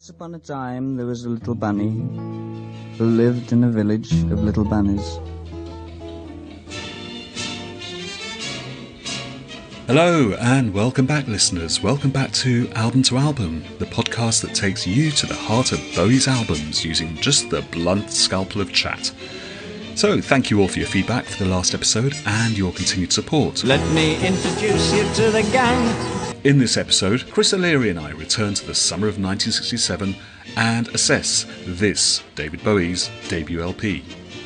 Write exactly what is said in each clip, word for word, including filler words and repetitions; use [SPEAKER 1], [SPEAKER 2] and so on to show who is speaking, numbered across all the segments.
[SPEAKER 1] Once upon a time, there was a little bunny who lived in a village of little bunnies.
[SPEAKER 2] Hello and welcome back, listeners. Welcome back to Album to Album, the podcast that takes you to the heart of Bowie's albums using just the blunt scalpel of chat. So, thank you all for your feedback for the last episode and your continued support.
[SPEAKER 3] Let me introduce you to the gang.
[SPEAKER 2] In this episode, Chris O'Leary and I return to the summer of nineteen sixty-seven and assess this, David Bowie's debut L P.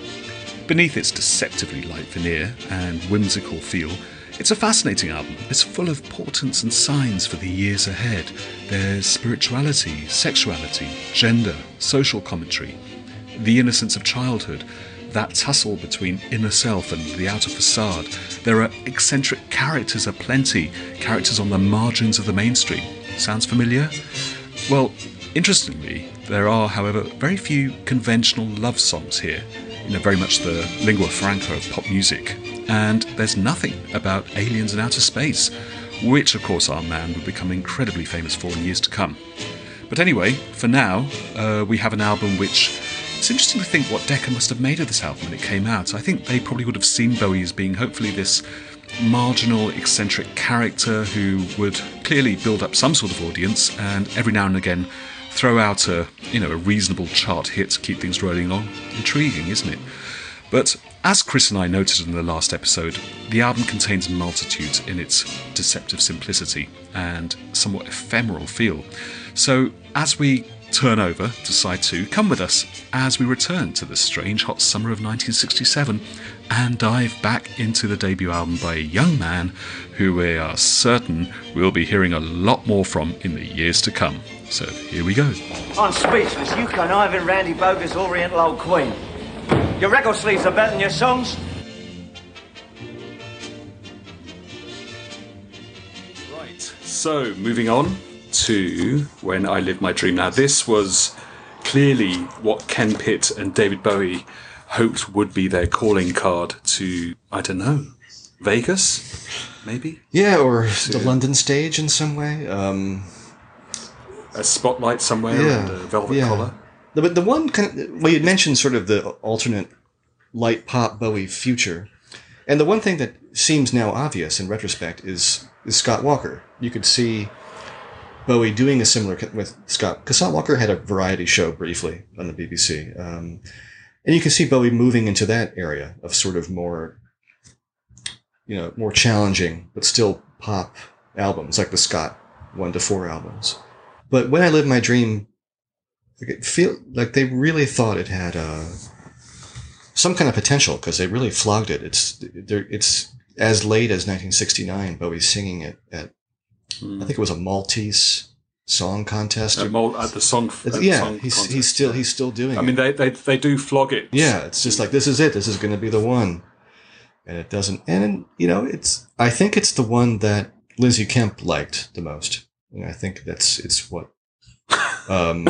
[SPEAKER 2] Beneath its deceptively light veneer and whimsical feel, it's a fascinating album. It's full of portents and signs for the years ahead. There's spirituality, sexuality, gender, social commentary, the innocence of childhood, that tussle between inner self and the outer facade. There are eccentric characters aplenty, characters on the margins of the mainstream. Sounds familiar? Well, interestingly, there are, however, very few conventional love songs here, you know, very much the lingua franca of pop music. And there's nothing about aliens in outer space, which, of course, our man would become incredibly famous for in years to come. But anyway, for now, uh, we have an album which... It's interesting to think what Decca must have made of this album when it came out. I think they probably would have seen Bowie as being hopefully this marginal, eccentric character who would clearly build up some sort of audience and every now and again throw out a, you know, a reasonable chart hit to keep things rolling along. Intriguing, isn't it? But as Chris and I noted in the last episode, the album contains multitudes in its deceptive simplicity and somewhat ephemeral feel. So as we turn over to side two, come with us as we return to the strange hot summer of nineteen sixty-seven and dive back into the debut album by a young man who we are certain we'll be hearing a lot more from in the years to come. So here we go.
[SPEAKER 3] I'm speechless. You conniving Randy Bogus Oriental old queen. Your record sleeves are better than your songs.
[SPEAKER 2] Right, so moving on to When I Lived My Dream. Now, this was clearly what Ken Pitt and David Bowie hoped would be their calling card to, I don't know, Vegas, maybe?
[SPEAKER 4] Yeah, or the London stage in some way. Um,
[SPEAKER 2] a spotlight somewhere
[SPEAKER 4] yeah,
[SPEAKER 2] and a velvet
[SPEAKER 4] yeah.
[SPEAKER 2] collar.
[SPEAKER 4] The, but the one kind of, well, you mentioned sort of the alternate light pop Bowie future. And the one thing that seems now obvious in retrospect is, is Scott Walker. You could see Bowie doing a similar with Scott, because Scott Walker had a variety show briefly on the B B C. Um, and you can see Bowie moving into that area of sort of more, you know, more challenging, but still pop albums, like the Scott one to four albums. But When I Lived My Dream, it feel like they really thought it had uh, some kind of potential, because they really flogged it. It's, it's as late as nineteen sixty-nine, Bowie singing it at, I think it was a Maltese song contest.
[SPEAKER 2] At, Mal- at the song, at the
[SPEAKER 4] yeah,
[SPEAKER 2] song
[SPEAKER 4] he's
[SPEAKER 2] contest.
[SPEAKER 4] he's still he's still doing
[SPEAKER 2] I
[SPEAKER 4] it.
[SPEAKER 2] mean, they, they they do flog it.
[SPEAKER 4] Yeah, it's just like, this is it. This is going to be the one, and it doesn't. And you know, it's I think it's the one that Lindsay Kemp liked the most. And I think that's it's what. Um,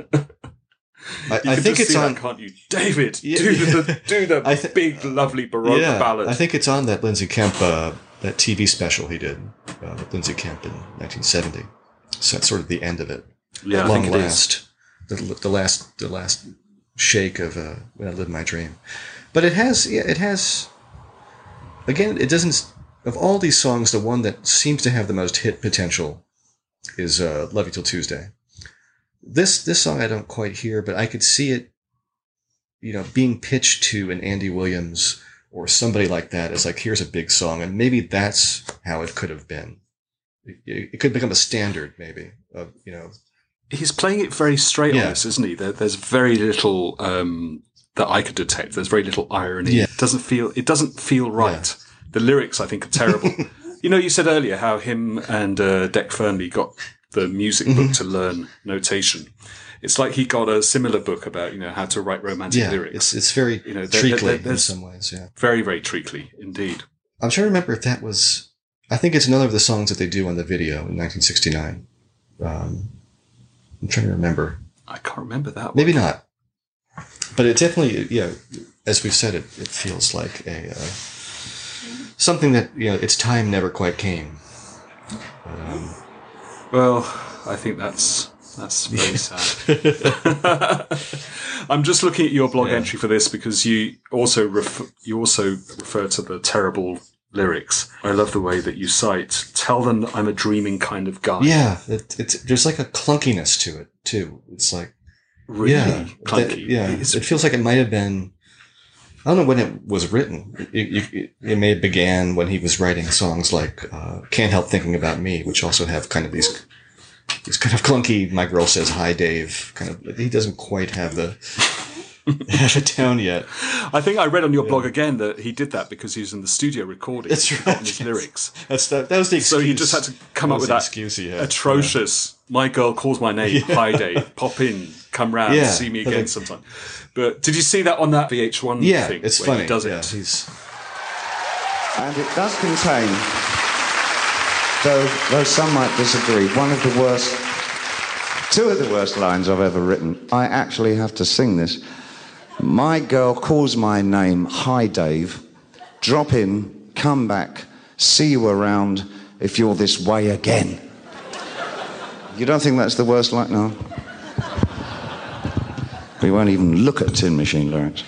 [SPEAKER 4] I, I think it's on.
[SPEAKER 2] That, can't you, David?
[SPEAKER 4] Yeah,
[SPEAKER 2] do
[SPEAKER 4] yeah.
[SPEAKER 2] the do the
[SPEAKER 4] th-
[SPEAKER 2] big, lovely Baroque
[SPEAKER 4] yeah,
[SPEAKER 2] ballad.
[SPEAKER 4] I think it's on that Lindsay Kemp uh, that T V special he did uh, with Lindsay Kemp in nineteen seventy. So that's sort of the end of it.
[SPEAKER 2] Yeah,
[SPEAKER 4] At
[SPEAKER 2] I
[SPEAKER 4] long
[SPEAKER 2] think it
[SPEAKER 4] last, the, the last, the last shake of uh, When I Lived My Dream. But it has, yeah, it has. Again, it doesn't. Of all these songs, the one that seems to have the most hit potential is uh, "Love You Till Tuesday." This this song I don't quite hear, but I could see it, you know, being pitched to an Andy Williams or somebody like that as like, here's a big song, and maybe that's how it could have been. It, it could become a standard, maybe, of, you know.
[SPEAKER 2] He's playing it very straight
[SPEAKER 4] Yeah.
[SPEAKER 2] on this, isn't he? There, there's very little um, that I could detect. There's very little irony.
[SPEAKER 4] Yeah.
[SPEAKER 2] It doesn't feel. It doesn't feel right. Yeah. The lyrics, I think, are terrible. You know, you said earlier how him and uh, Dec Fernley got the music book
[SPEAKER 4] Mm-hmm.
[SPEAKER 2] to learn notation. It's like he got a similar book about, you know, how to write romantic
[SPEAKER 4] Yeah,
[SPEAKER 2] lyrics.
[SPEAKER 4] it's it's very
[SPEAKER 2] You know, there-
[SPEAKER 4] treacly
[SPEAKER 2] there-
[SPEAKER 4] in some ways. Yeah,
[SPEAKER 2] Very, very treacly indeed.
[SPEAKER 4] I'm trying to remember if that was. I think it's another of the songs that they do on the video in nineteen sixty-nine. Um, I'm trying to remember.
[SPEAKER 2] I can't remember that one.
[SPEAKER 4] Maybe not. But it definitely, yeah, as we've said, it, it feels like a uh, something that, you know, its time never quite came. But, um,
[SPEAKER 2] Well, I think that's That's very sad. I'm just looking at your blog
[SPEAKER 4] Yeah.
[SPEAKER 2] entry for this because you also ref- you also refer to the terrible lyrics. I love the way that you cite, "Tell them that I'm a dreaming kind of guy."
[SPEAKER 4] Yeah, it, it's there's like a clunkiness to it too. It's like
[SPEAKER 2] Really
[SPEAKER 4] yeah,
[SPEAKER 2] clunky.
[SPEAKER 4] that- yeah.
[SPEAKER 2] It's-
[SPEAKER 4] It feels like it might have been. I don't know when it was written. It, it, it may have began when he was writing songs like uh, "Can't Help Thinking About Me," which also have kind of these these kind of clunky. My girl says hi, Dave. Kind of. He doesn't quite have the have it down yet.
[SPEAKER 2] I think I read on your blog again that he did that because he was in the studio recording.
[SPEAKER 4] That's
[SPEAKER 2] He'd
[SPEAKER 4] right.
[SPEAKER 2] forgotten his lyrics.
[SPEAKER 4] That's that. That was the excuse.
[SPEAKER 2] So he just had to come
[SPEAKER 4] That
[SPEAKER 2] up
[SPEAKER 4] was
[SPEAKER 2] with
[SPEAKER 4] the
[SPEAKER 2] that
[SPEAKER 4] excuse he had.
[SPEAKER 2] atrocious. My girl calls my name. Hi, Dave. Pop in. Come round.
[SPEAKER 4] Yeah.
[SPEAKER 2] See me
[SPEAKER 4] But
[SPEAKER 2] again
[SPEAKER 4] like-
[SPEAKER 2] sometime. But did you see that on that V H one
[SPEAKER 4] Yeah,
[SPEAKER 2] thing?
[SPEAKER 4] it's
[SPEAKER 2] where
[SPEAKER 4] funny.
[SPEAKER 2] He does
[SPEAKER 4] yeah,
[SPEAKER 2] it.
[SPEAKER 4] he's
[SPEAKER 1] And it does contain, though, though some might disagree, one of the worst, two of the worst lines I've ever written. I actually have to sing this. My girl calls my name, hi Dave, drop in, come back, see you around if you're this way again. You don't think that's the worst line? No. We won't even look at Tin Machine lyrics.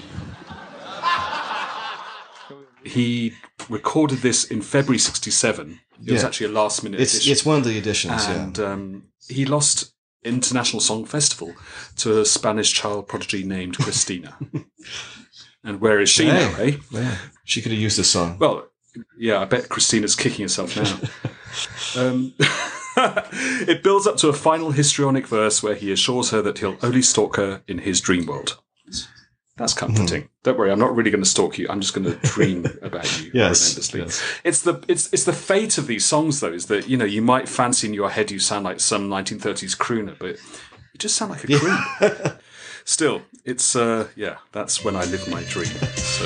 [SPEAKER 2] He recorded this in February sixty-seven. It was
[SPEAKER 4] Yeah.
[SPEAKER 2] actually a last minute
[SPEAKER 4] it's
[SPEAKER 2] edition.
[SPEAKER 4] it's one of the editions.
[SPEAKER 2] and
[SPEAKER 4] yeah.
[SPEAKER 2] um, he lost International Song Festival to a Spanish child prodigy named Christina. And where is she
[SPEAKER 4] Hey.
[SPEAKER 2] now, eh?
[SPEAKER 4] Yeah. She could have used this song.
[SPEAKER 2] Well, yeah, I bet Christina's kicking herself now. um, it builds up to a final histrionic verse where he assures her that he'll only stalk her in his dream world. That's comforting. Don't worry, I'm not really going to stalk you. I'm just going to dream about you
[SPEAKER 4] Yes,
[SPEAKER 2] relentlessly.
[SPEAKER 4] yes.
[SPEAKER 2] It's the it's it's the fate of these songs, though, is that you know you might fancy in your head you sound like some nineteen thirties crooner, but you just sound like a croon. Still, it's uh, yeah, that's when I live my dream. So.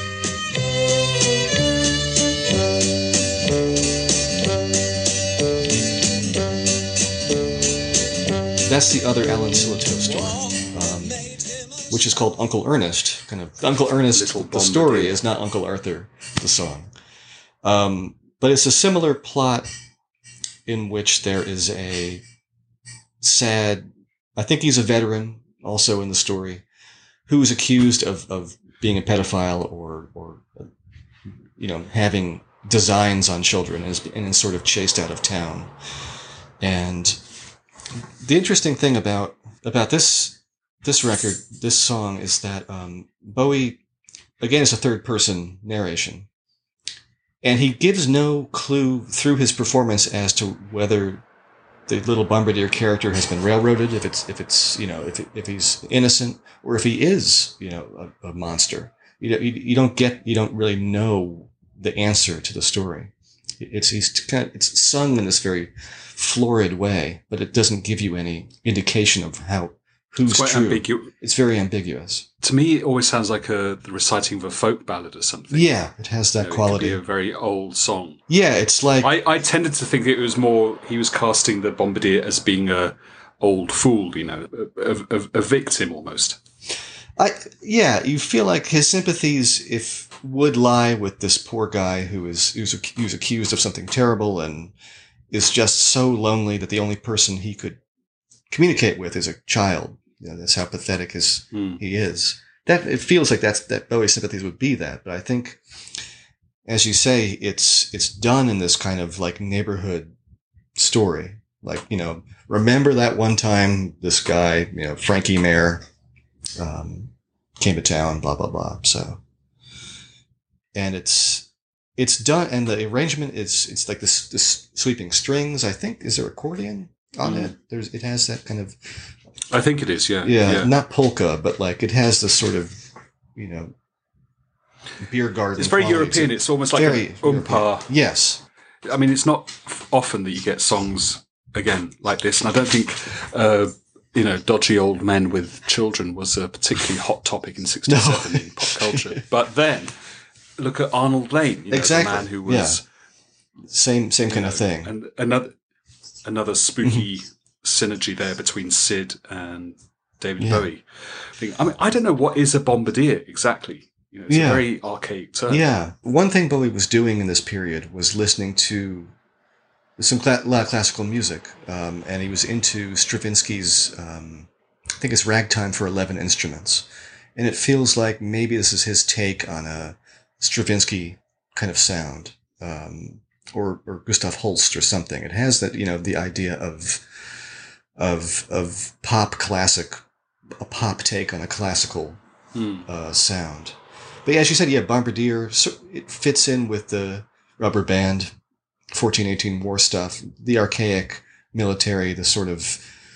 [SPEAKER 4] That's the other Alan Sillitoe story, um, which is called Uncle Ernest. Kind of Uncle Ernest,
[SPEAKER 2] Little
[SPEAKER 4] the story
[SPEAKER 2] Bombardier.
[SPEAKER 4] is not Uncle Arthur, the song. Um, but it's a similar plot in which there is a sad, I think he's a veteran also in the story, who is accused of, of being a pedophile or, or, you know, having designs on children and is, and is sort of chased out of town. And the interesting thing about about this this record, this song, is that um, Bowie, again, is a third person narration, and he gives no clue through his performance as to whether the little bombardier character has been railroaded, if it's if it's you know if if he's innocent or if he is you know a, a monster. You know, you, you don't get you don't really know the answer to the story. It's he's kind of, it's sung in this very florid way, but it doesn't give you any indication of how who's
[SPEAKER 2] It's quite
[SPEAKER 4] true.
[SPEAKER 2] ambiguous.
[SPEAKER 4] It's very ambiguous.
[SPEAKER 2] To me, it always sounds like a the reciting of a folk ballad or something.
[SPEAKER 4] Yeah, it has that
[SPEAKER 2] You know, it could
[SPEAKER 4] quality.
[SPEAKER 2] be a very old song.
[SPEAKER 4] Yeah, it's like
[SPEAKER 2] I, I tended to think it was more he was casting the bombardier as being a old fool, you know, a, a, a victim almost.
[SPEAKER 4] I yeah, you feel like his sympathies if would lie with this poor guy who is who's, ac- who's accused of something terrible and is just so lonely that the only person he could communicate with is a child. You know, that's how pathetic his
[SPEAKER 2] Hmm.
[SPEAKER 4] he is. That it feels like that's that Bowie's sympathies would be that, but I think, as you say, it's it's done in this kind of like neighborhood story. Like, you know, remember that one time this guy, you know, Frankie Mayer, um, came to town, blah blah blah. So, and it's it's done, and the arrangement is it's like this this sweeping strings. I think is there accordion on
[SPEAKER 2] Mm.
[SPEAKER 4] it? There's it has that kind of
[SPEAKER 2] I think it is, yeah.
[SPEAKER 4] yeah, not polka, but like it has this sort of, you know, beer garden.
[SPEAKER 2] It's very
[SPEAKER 4] quality
[SPEAKER 2] European.
[SPEAKER 4] to it.
[SPEAKER 2] It's almost like
[SPEAKER 4] Very
[SPEAKER 2] an umpa.
[SPEAKER 4] European. Yes.
[SPEAKER 2] I mean, it's not f- often that you get songs, again, like this. And I don't think, uh, you know, dodgy old men with children was a particularly hot topic in sixty-seven in pop culture. But then, look at Arnold Lane, you know,
[SPEAKER 4] Exactly.
[SPEAKER 2] the man who was...
[SPEAKER 4] Same same kind of
[SPEAKER 2] know,
[SPEAKER 4] thing.
[SPEAKER 2] And another another spooky synergy there between Sid and David
[SPEAKER 4] Yeah.
[SPEAKER 2] Bowie. I, think, I mean, I don't know what is a bombardier exactly. You know, it's
[SPEAKER 4] Yeah.
[SPEAKER 2] a very archaic term.
[SPEAKER 4] Yeah. One thing Bowie was doing in this period was listening to some cla- lot of classical music, um, and he was into Stravinsky's, um, I think it's Ragtime for eleven Instruments, and it feels like maybe this is his take on a Stravinsky kind of sound, um, or or Gustav Holst or something. It has that, you know, the idea of of of pop classic, a pop take on a classical
[SPEAKER 5] Hmm.
[SPEAKER 4] uh, sound. But yeah, as you said, yeah, Bombardier, so it fits in with the rubber band, fourteen eighteen war stuff, the archaic military, the sort of,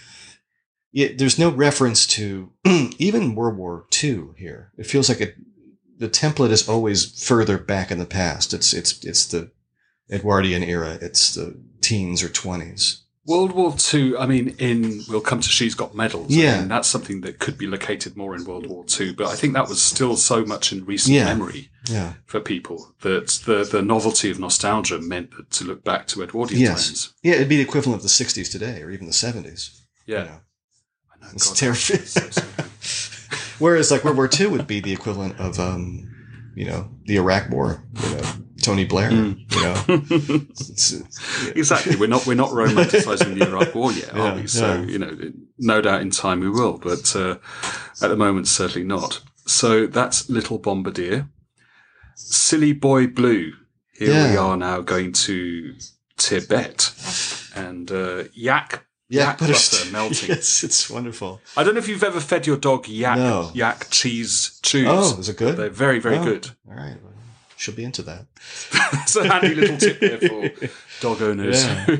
[SPEAKER 4] yeah, there's no reference to even World War Two here. It feels like it, the template is always further back in the past. It's, it's, it's the Edwardian era. It's the teens or twenties.
[SPEAKER 5] World War Two, I mean, in, we'll come to She's Got Medals.
[SPEAKER 4] Yeah.
[SPEAKER 5] I mean, that's something that could be located more in World War Two, but I think that was still so much in recent
[SPEAKER 4] Yeah.
[SPEAKER 5] memory
[SPEAKER 4] Yeah.
[SPEAKER 5] for people that the, the novelty of nostalgia meant that to look back to Edwardian
[SPEAKER 4] Yes.
[SPEAKER 5] times.
[SPEAKER 4] Yeah, it'd be the equivalent of the sixties today, or even the seventies.
[SPEAKER 5] Yeah.
[SPEAKER 4] You know.
[SPEAKER 5] I know,
[SPEAKER 4] It's
[SPEAKER 5] God,
[SPEAKER 4] terrifying.
[SPEAKER 5] so- so-
[SPEAKER 4] Whereas, like, World War Two would be the equivalent of, um, you know, the Iraq War, you know, Tony Blair,
[SPEAKER 5] Mm.
[SPEAKER 4] you know. It's, it's, yeah.
[SPEAKER 5] Exactly. We're not we're not romanticising the Iraq War yet, are
[SPEAKER 4] Yeah,
[SPEAKER 5] we? So
[SPEAKER 4] yeah.
[SPEAKER 5] you know, no doubt in time we will, but uh, at the moment certainly not. So that's Little Bombardier, Silly Boy Blue. Here we
[SPEAKER 4] Yeah.
[SPEAKER 5] are now going to Tibet and uh, yak
[SPEAKER 4] Yeah,
[SPEAKER 5] yak
[SPEAKER 4] butter
[SPEAKER 5] butter
[SPEAKER 4] st-
[SPEAKER 5] melting.
[SPEAKER 4] Yes, it's wonderful.
[SPEAKER 5] I don't know if you've ever fed your dog yak
[SPEAKER 4] No.
[SPEAKER 5] yak cheese chews.
[SPEAKER 4] Oh, is it good?
[SPEAKER 5] They're very very
[SPEAKER 4] Oh,
[SPEAKER 5] good.
[SPEAKER 4] All right. Well, she'll be into that.
[SPEAKER 5] It's a handy little tip there for dog owners.
[SPEAKER 4] Yeah.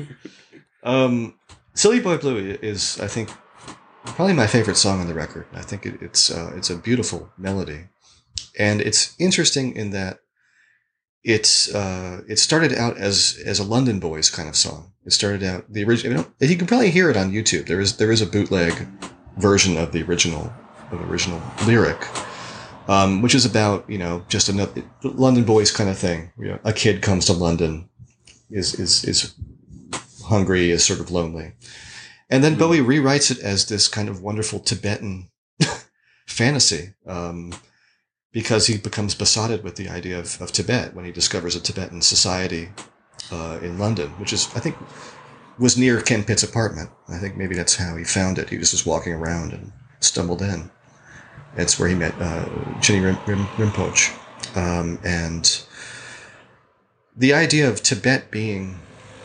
[SPEAKER 4] Um, Silly Boy Blue is, I think, probably my favorite song on the record. I think it, it's uh, it's a beautiful melody, and it's interesting in that it's uh, it started out as as a London Boys kind of song. It started out the original. You can probably hear it on YouTube. There is there is a bootleg version of the original of the original lyric, um, which is about, you know, just another London Boys kind of thing. You know, a kid comes to London, is is is hungry, is sort of lonely. And then Bowie rewrites it as this kind of wonderful Tibetan fantasy, um, because he becomes besotted with the idea of, of Tibet when he discovers a Tibetan society uh, in London, which is, I think, was near Ken Pitt's apartment. I think maybe that's how he found it. He just was walking around and stumbled in. That's where he met uh, Chinni Rim, Rim, Rinpoche. Um, and the idea of Tibet being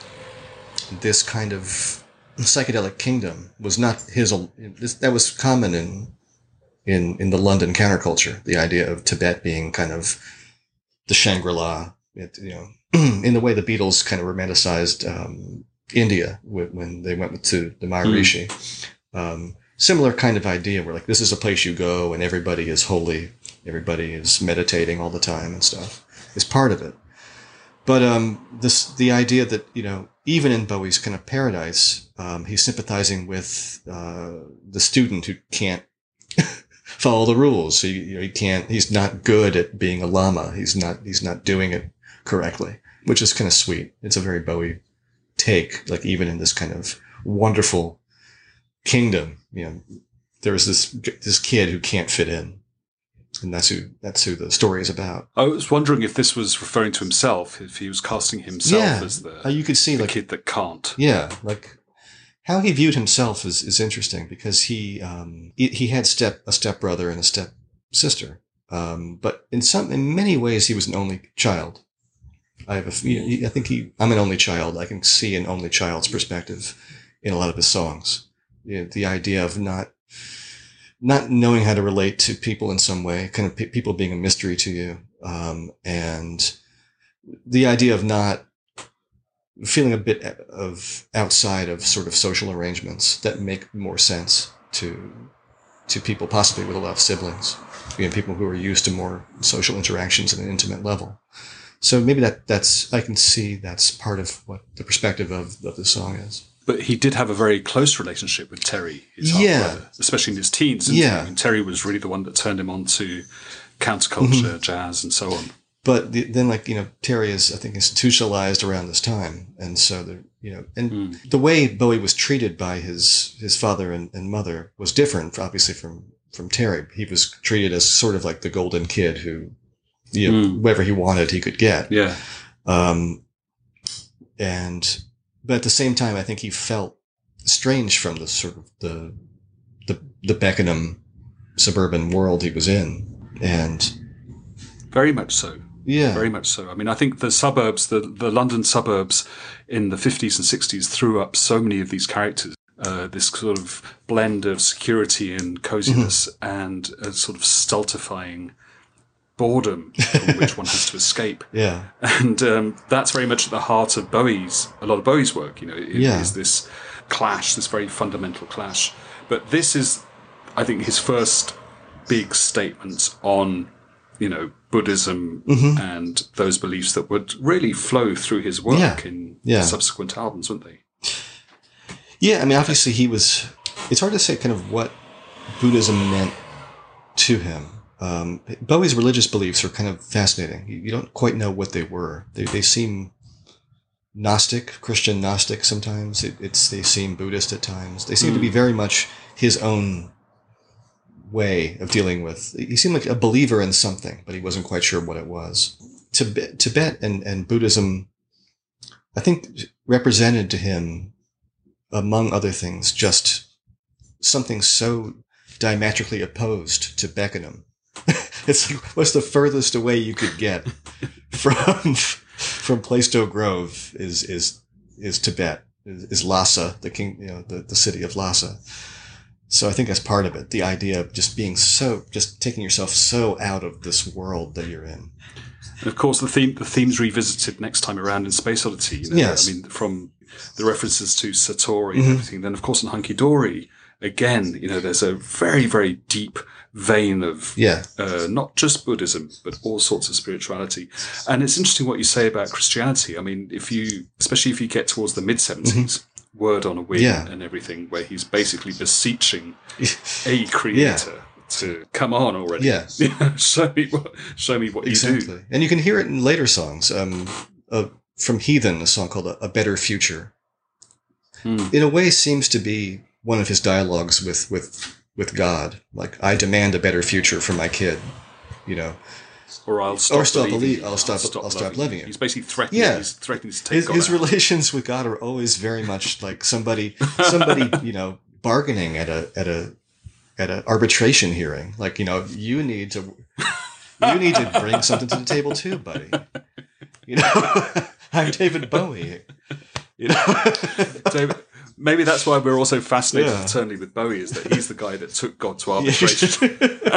[SPEAKER 4] this kind of psychedelic kingdom was not his. That was common in in in the London counterculture. The idea of Tibet being kind of the Shangri-La, it, you know, in the way the Beatles kind of romanticized um, India when they went to the Maharishi. Mm. Um, similar kind of idea where, like, this is a place you go and everybody is holy, everybody is meditating all the time and stuff is part of it. But um, this the idea that, you know, even in Bowie's kind of paradise, um, he's sympathizing with uh, the student who can't follow the rules. He, you know, he can't. He's not good at being a lama. He's not. He's not doing it correctly, which is kind of sweet. It's a very Bowie take. Like, even in this kind of wonderful kingdom, you know, there's this this kid who can't fit in. And that's who that's who the story is about.
[SPEAKER 5] I was wondering if this was referring to himself, if he was casting himself
[SPEAKER 4] yeah.
[SPEAKER 5] as the,
[SPEAKER 4] uh, you could see,
[SPEAKER 5] the
[SPEAKER 4] like,
[SPEAKER 5] kid that can't.
[SPEAKER 4] Yeah, like how he viewed himself is, is interesting because he um, he, he had step a stepbrother and a step sister, um, but in some in many ways he was an only child. I have a, you know, I think he I'm an only child. I can see an only child's perspective in a lot of his songs. You know, the idea of not. Not knowing how to relate to people in some way, kind of pe- people being a mystery to you, um, and the idea of not feeling a bit of outside of sort of social arrangements that make more sense to to people possibly with a lot of siblings, you know, people who are used to more social interactions at an intimate level. So maybe that that's I can see that's part of what the perspective of, of the song is.
[SPEAKER 5] But he did have a very close relationship with Terry, his half
[SPEAKER 4] Yeah.
[SPEAKER 5] brother, especially in his teens.
[SPEAKER 4] Yeah.
[SPEAKER 5] He? And Terry was really the one that turned him on to counterculture,
[SPEAKER 4] Mm-hmm.
[SPEAKER 5] jazz, and so on.
[SPEAKER 4] But the, then, like, you know, Terry is, I think, institutionalized around this time. And so, the you know, and
[SPEAKER 5] Mm.
[SPEAKER 4] the way Bowie was treated by his his father and, and mother was different, obviously, from, from Terry. He was treated as sort of like the golden kid who, you know,
[SPEAKER 5] Mm.
[SPEAKER 4] whatever he wanted, he could get.
[SPEAKER 5] Yeah.
[SPEAKER 4] Um, and but at the same time, I think he felt strange from the sort of the the the Beckenham suburban world he was in, and
[SPEAKER 5] very much so.
[SPEAKER 4] Yeah,
[SPEAKER 5] very much so. I mean, I think the suburbs, the the London suburbs in the fifties and sixties, threw up so many of these characters. Uh, this sort of blend of security and coziness, mm-hmm. and a sort of stultifying boredom from which one has to escape.
[SPEAKER 4] Yeah,
[SPEAKER 5] and um, that's very much at the heart of Bowie's, a lot of Bowie's work. You know, it
[SPEAKER 4] yeah.
[SPEAKER 5] is this clash, this very fundamental clash. But this is, I think, his first big statement on, you know, Buddhism
[SPEAKER 4] mm-hmm.
[SPEAKER 5] and those beliefs that would really flow through his work
[SPEAKER 4] yeah.
[SPEAKER 5] in
[SPEAKER 4] yeah.
[SPEAKER 5] subsequent albums, wouldn't they?
[SPEAKER 4] Yeah, I mean, obviously he was. It's hard to say kind of what Buddhism meant to him. Um, Bowie's religious beliefs are kind of fascinating. You, you don't quite know what they were. They, they seem Gnostic, Christian Gnostic sometimes. It, it's they seem Buddhist at times. They seem mm. to be very much his own way of dealing with. He seemed like a believer in something, but he wasn't quite sure what it was. Tibet, Tibet and, and Buddhism, I think, represented to him, among other things, just something so diametrically opposed to Beckenham. It's like, what's the furthest away you could get from from Plaistow Grove is is is Tibet, is, is Lhasa, the king, you know, the, the city of Lhasa. So I think that's part of it. The idea of just being so, just taking yourself so out of this world that you're in.
[SPEAKER 5] And of course, the theme the theme's revisited next time around in Space Oddity. You know?
[SPEAKER 4] Yes.
[SPEAKER 5] I mean, from the references to Satori and
[SPEAKER 4] mm-hmm.
[SPEAKER 5] everything. Then, of course, in Hunky Dory, again, you know, there's a very, very deep vein of
[SPEAKER 4] yeah.
[SPEAKER 5] uh, not just Buddhism, but all sorts of spirituality. And it's interesting what you say about Christianity. I mean, if you, especially if you get towards the mid seventies, mm-hmm. Word on a Wing
[SPEAKER 4] yeah.
[SPEAKER 5] and everything, where he's basically beseeching a creator. Yeah. To come on already,
[SPEAKER 4] yeah.
[SPEAKER 5] show me what, show me what
[SPEAKER 4] exactly.
[SPEAKER 5] you do,
[SPEAKER 4] and you can hear it in later songs. Um, uh, from Heathen, a song called "A, a Better Future," hmm. in a way seems to be one of his dialogues with with with God. Like, I demand a better future for my kid, you know,
[SPEAKER 5] or I'll stop,
[SPEAKER 4] or stop
[SPEAKER 5] believing
[SPEAKER 4] believe,
[SPEAKER 5] you.
[SPEAKER 4] I'll stop, I'll stop, I'll stop loving you.
[SPEAKER 5] He's basically threatening.
[SPEAKER 4] Yeah.
[SPEAKER 5] He's threatening to take
[SPEAKER 4] his,
[SPEAKER 5] God
[SPEAKER 4] his
[SPEAKER 5] out.
[SPEAKER 4] relations with God are always very much like somebody, somebody, you know, bargaining at a at a. at an arbitration hearing. Like, you know, you need to, you need to bring something to the table too, buddy. You know, I'm David Bowie. You know,
[SPEAKER 5] David, maybe that's why we're also fascinated
[SPEAKER 4] Yeah.
[SPEAKER 5] eternally with Bowie, is that he's the guy that took God to arbitration.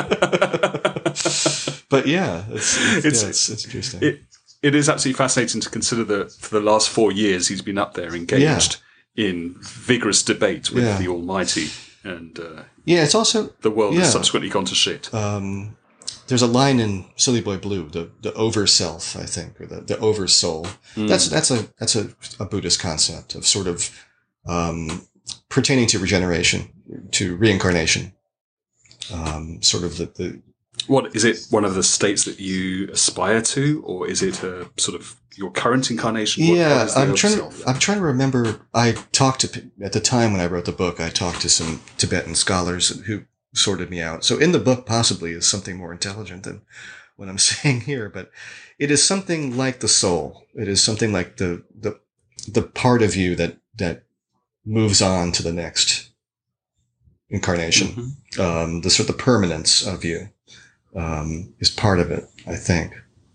[SPEAKER 4] But yeah, it's, it's,
[SPEAKER 5] It's-
[SPEAKER 4] yeah, it's, it's interesting.
[SPEAKER 5] It, it is absolutely fascinating to consider that for the last four years he's been up there engaged in vigorous debate with
[SPEAKER 4] Yeah.
[SPEAKER 5] the Almighty, and uh,
[SPEAKER 4] yeah, it's also,
[SPEAKER 5] the world
[SPEAKER 4] yeah.
[SPEAKER 5] has subsequently gone to shit.
[SPEAKER 4] um, there's a line in Silly Boy Blue, the, the over self, I think, or the, the over soul.
[SPEAKER 5] Mm.
[SPEAKER 4] That's, that's a, that's a, a Buddhist concept of sort of, um, pertaining to regeneration, to reincarnation. Um, sort of the, the,
[SPEAKER 5] What is it? One of the states that you aspire to, or is it a sort of your current incarnation? What,
[SPEAKER 4] yeah,
[SPEAKER 5] what is the
[SPEAKER 4] I'm
[SPEAKER 5] other
[SPEAKER 4] trying
[SPEAKER 5] self?
[SPEAKER 4] to, I'm trying to remember, I talked to, at the time when I wrote the book, I talked to some Tibetan scholars who sorted me out. So in the book possibly is something more intelligent than what I'm saying here, but it is something like the soul. It is something like the, the, the part of you that, that moves on to the next incarnation.
[SPEAKER 5] Mm-hmm.
[SPEAKER 4] Um, the sort of the permanence of you, um, is part of it, I think.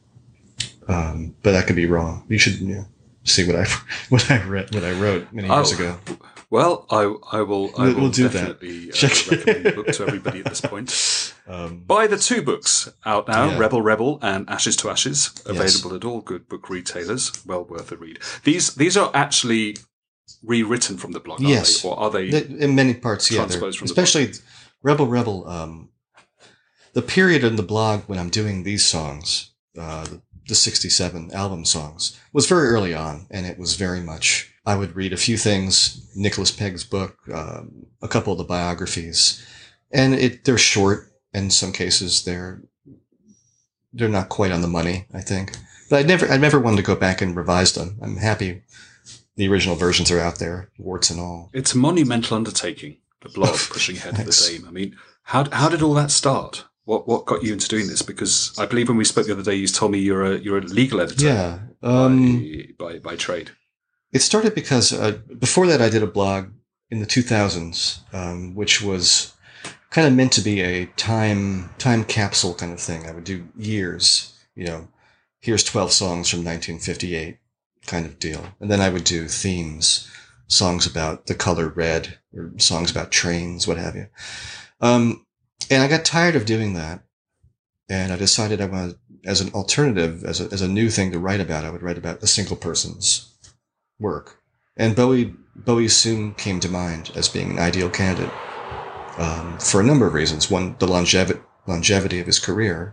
[SPEAKER 4] Um, but I could be wrong. You should, you know, see what I, what I read, what I wrote many years
[SPEAKER 5] Oh,
[SPEAKER 4] ago.
[SPEAKER 5] Well, I, I will, I
[SPEAKER 4] We'll-
[SPEAKER 5] will
[SPEAKER 4] we'll do that.
[SPEAKER 5] definitely uh, recommend the book to everybody at this point.
[SPEAKER 4] Um,
[SPEAKER 5] Buy the two books out now,
[SPEAKER 4] Yeah.
[SPEAKER 5] Rebel Rebel and Ashes to Ashes, available at all good book retailers. Well worth a read. These these are actually rewritten from the blog, aren't
[SPEAKER 4] Yes.
[SPEAKER 5] they? Or are they?
[SPEAKER 4] th- in many parts, yeah. they're-
[SPEAKER 5] transposed from the
[SPEAKER 4] Especially Rebel Rebel, um, the period in the blog when I'm doing these songs, uh, the, the sixty-seven album songs, was very early on, and it was very much, I would read a few things, Nicholas Pegg's book, um, a couple of the biographies, and it they're short. In some cases, they're they're not quite on the money, I think. But I never I never wanted to go back and revise them. I'm happy the original versions are out there, warts and all.
[SPEAKER 5] It's a monumental undertaking, the blog, pushing ahead of the
[SPEAKER 4] Thanks.
[SPEAKER 5] Dame. I mean, how how did all that start? What what got you into doing this? Because I believe when we spoke the other day, you told me you're a you're a legal editor
[SPEAKER 4] Yeah. Um,
[SPEAKER 5] by, by by trade.
[SPEAKER 4] It started because uh, before that I did a blog in the two thousands, um, which was kind of meant to be a time time capsule kind of thing. I would do years, you know, here's twelve songs from nineteen fifty-eight kind of deal. And then I would do themes, songs about the color red or songs about trains, what have you. Um, and I got tired of doing that. And I decided I wanted, as an alternative, as a, as a new thing to write about, I would write about a single person's work. And Bowie, Bowie soon came to mind as being an ideal candidate um, for a number of reasons. One, the longevi- longevity of his career,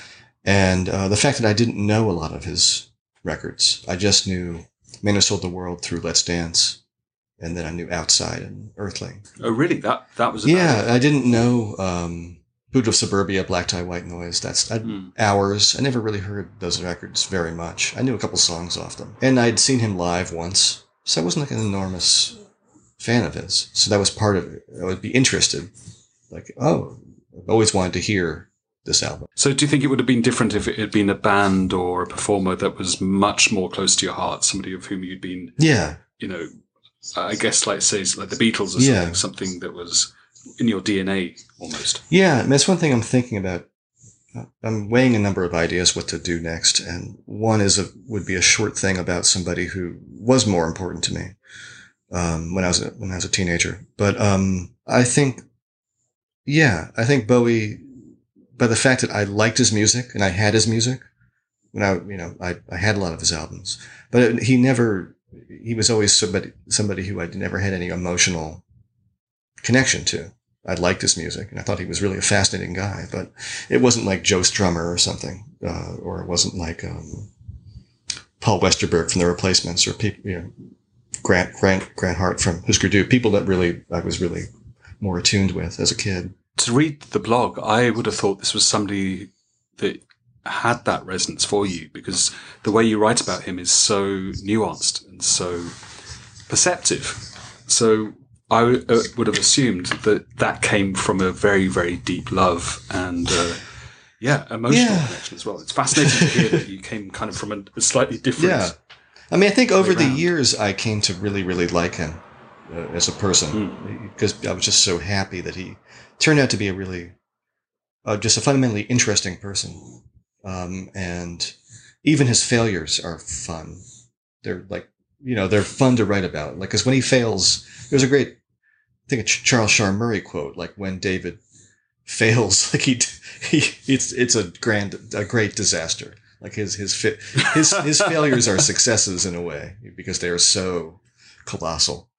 [SPEAKER 4] and uh, the fact that I didn't know a lot of his records. I just knew Man Who Sold the World through Let's Dance, and then I knew Outside and Earthling.
[SPEAKER 5] Oh, really? That that was about
[SPEAKER 4] yeah.
[SPEAKER 5] it.
[SPEAKER 4] I didn't know um, Boot of Suburbia, Black Tie, White Noise. That's I'd,
[SPEAKER 5] Mm.
[SPEAKER 4] Hours. I never really heard those records very much. I knew a couple songs off them, and I'd seen him live once, so I wasn't like an enormous fan of his. So that was part of it. I would be interested, like, oh, I've always wanted to hear this album.
[SPEAKER 5] So do you think it would have been different if it had been a band or a performer that was much more close to your heart, somebody of whom you'd been,
[SPEAKER 4] Yeah,
[SPEAKER 5] you know, I guess like say like the Beatles or something,
[SPEAKER 4] Yeah.
[SPEAKER 5] something that was in your D N A almost.
[SPEAKER 4] yeah. And that's one thing I'm thinking about. I'm weighing a number of ideas what to do next, and one is a would be a short thing about somebody who was more important to me um, when I was a, when I was a teenager. But um, I think, yeah, I think Bowie, by the fact that I liked his music and I had his music when I, you know, I, I had a lot of his albums, but it, he never, he was always somebody somebody who I never had any emotional connection to. I liked his music, and I thought he was really a fascinating guy, but it wasn't like Joe Strummer or something, uh, or it wasn't like um, Paul Westerberg from The Replacements, or people, you know, Grant Grant Grant Hart from Husker Du. People that really I was really more attuned with as a kid.
[SPEAKER 5] To read the blog, I would have thought this was somebody that had that resonance for you, because the way you write about him is so nuanced and so perceptive. So I w- uh, would have assumed that that came from a very, very deep love and, uh, yeah, emotional
[SPEAKER 4] Yeah.
[SPEAKER 5] connection as well. It's fascinating to hear that you came kind of from a, a slightly different.
[SPEAKER 4] Yeah, I mean, I think over the
[SPEAKER 5] around.
[SPEAKER 4] years I came to really, really like him uh, as a person, because I was just so happy that he turned out to be a really, uh, just a fundamentally interesting person. Um, and even his failures are fun. They're like, you know, they're fun to write about. Like, because when he fails, there's a great, I think a Ch- Charles Shaar Murray quote, like when David fails, like he, he, it's, it's a grand, a great disaster. Like his, his, fi- his, his failures are successes in a way because they are so colossal.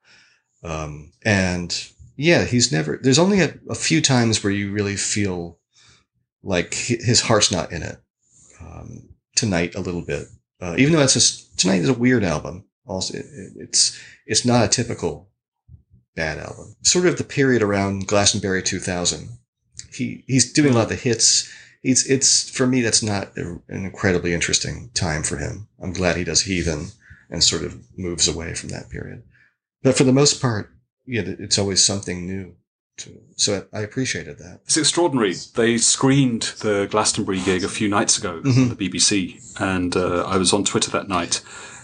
[SPEAKER 4] Um, and yeah, he's never, there's only a, a few times where you really feel like hi- his heart's not in it. Um, Tonight a little bit, uh, even though it's just, Tonight is a weird album. Also, it, it, it's, it's not a typical bad album. Sort of the period around Glastonbury two thousand. He, he's doing a lot of the hits. It's, it's, for me, that's not a, an incredibly interesting time for him. I'm glad he does Heathen and sort of moves away from that period. But for the most part, yeah, it's always something new. To, so I appreciated that.
[SPEAKER 5] It's extraordinary. They screened the Glastonbury gig a few nights ago
[SPEAKER 4] Mm-hmm.
[SPEAKER 5] on the B B C, and uh, I was on Twitter that night,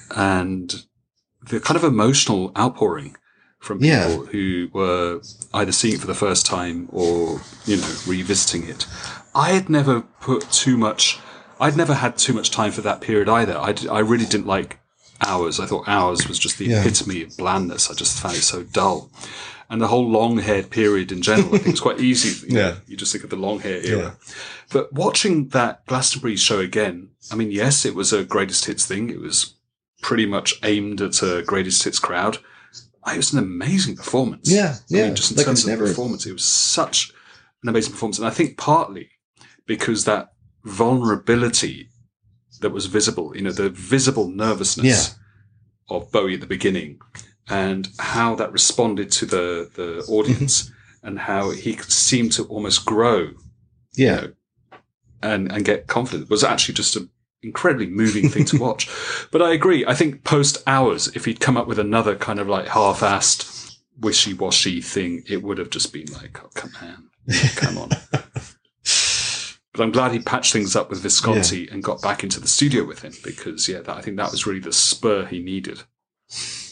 [SPEAKER 5] and the kind of emotional outpouring from people
[SPEAKER 4] Yeah.
[SPEAKER 5] who were either seeing it for the first time or, you know, revisiting it. I had never put too much, I'd never had too much time for that period either. I, d- I really didn't like Hours. I thought Hours was just the
[SPEAKER 4] Yeah.
[SPEAKER 5] epitome of blandness. I just found it so dull. And the whole long haired period in general, I think it's quite easy. You know,
[SPEAKER 4] Yeah.
[SPEAKER 5] you just think of the long hair era. But watching that Glastonbury show again, I mean, yes, it was a greatest hits thing. It was pretty much aimed at a greatest hits crowd. It was an amazing performance.
[SPEAKER 4] Yeah,
[SPEAKER 5] I
[SPEAKER 4] yeah.
[SPEAKER 5] mean, just in
[SPEAKER 4] Like,
[SPEAKER 5] terms
[SPEAKER 4] it's
[SPEAKER 5] of
[SPEAKER 4] never-
[SPEAKER 5] performance, it was such an amazing performance. And I think partly because that vulnerability that was visible, you know, the visible nervousness of Bowie at the beginning, and how that responded to the, the audience, and how he seemed to almost grow
[SPEAKER 4] Yeah.
[SPEAKER 5] you know, and, and get confident was actually just an incredibly moving thing to watch. But I agree. I think post Hours, if he'd come up with another kind of like half-assed, wishy-washy thing, it would have just been like, oh, come on, come on. But I'm glad he patched things up with Visconti and got back into the studio with him, because, yeah, that, I think that was really the spur he needed.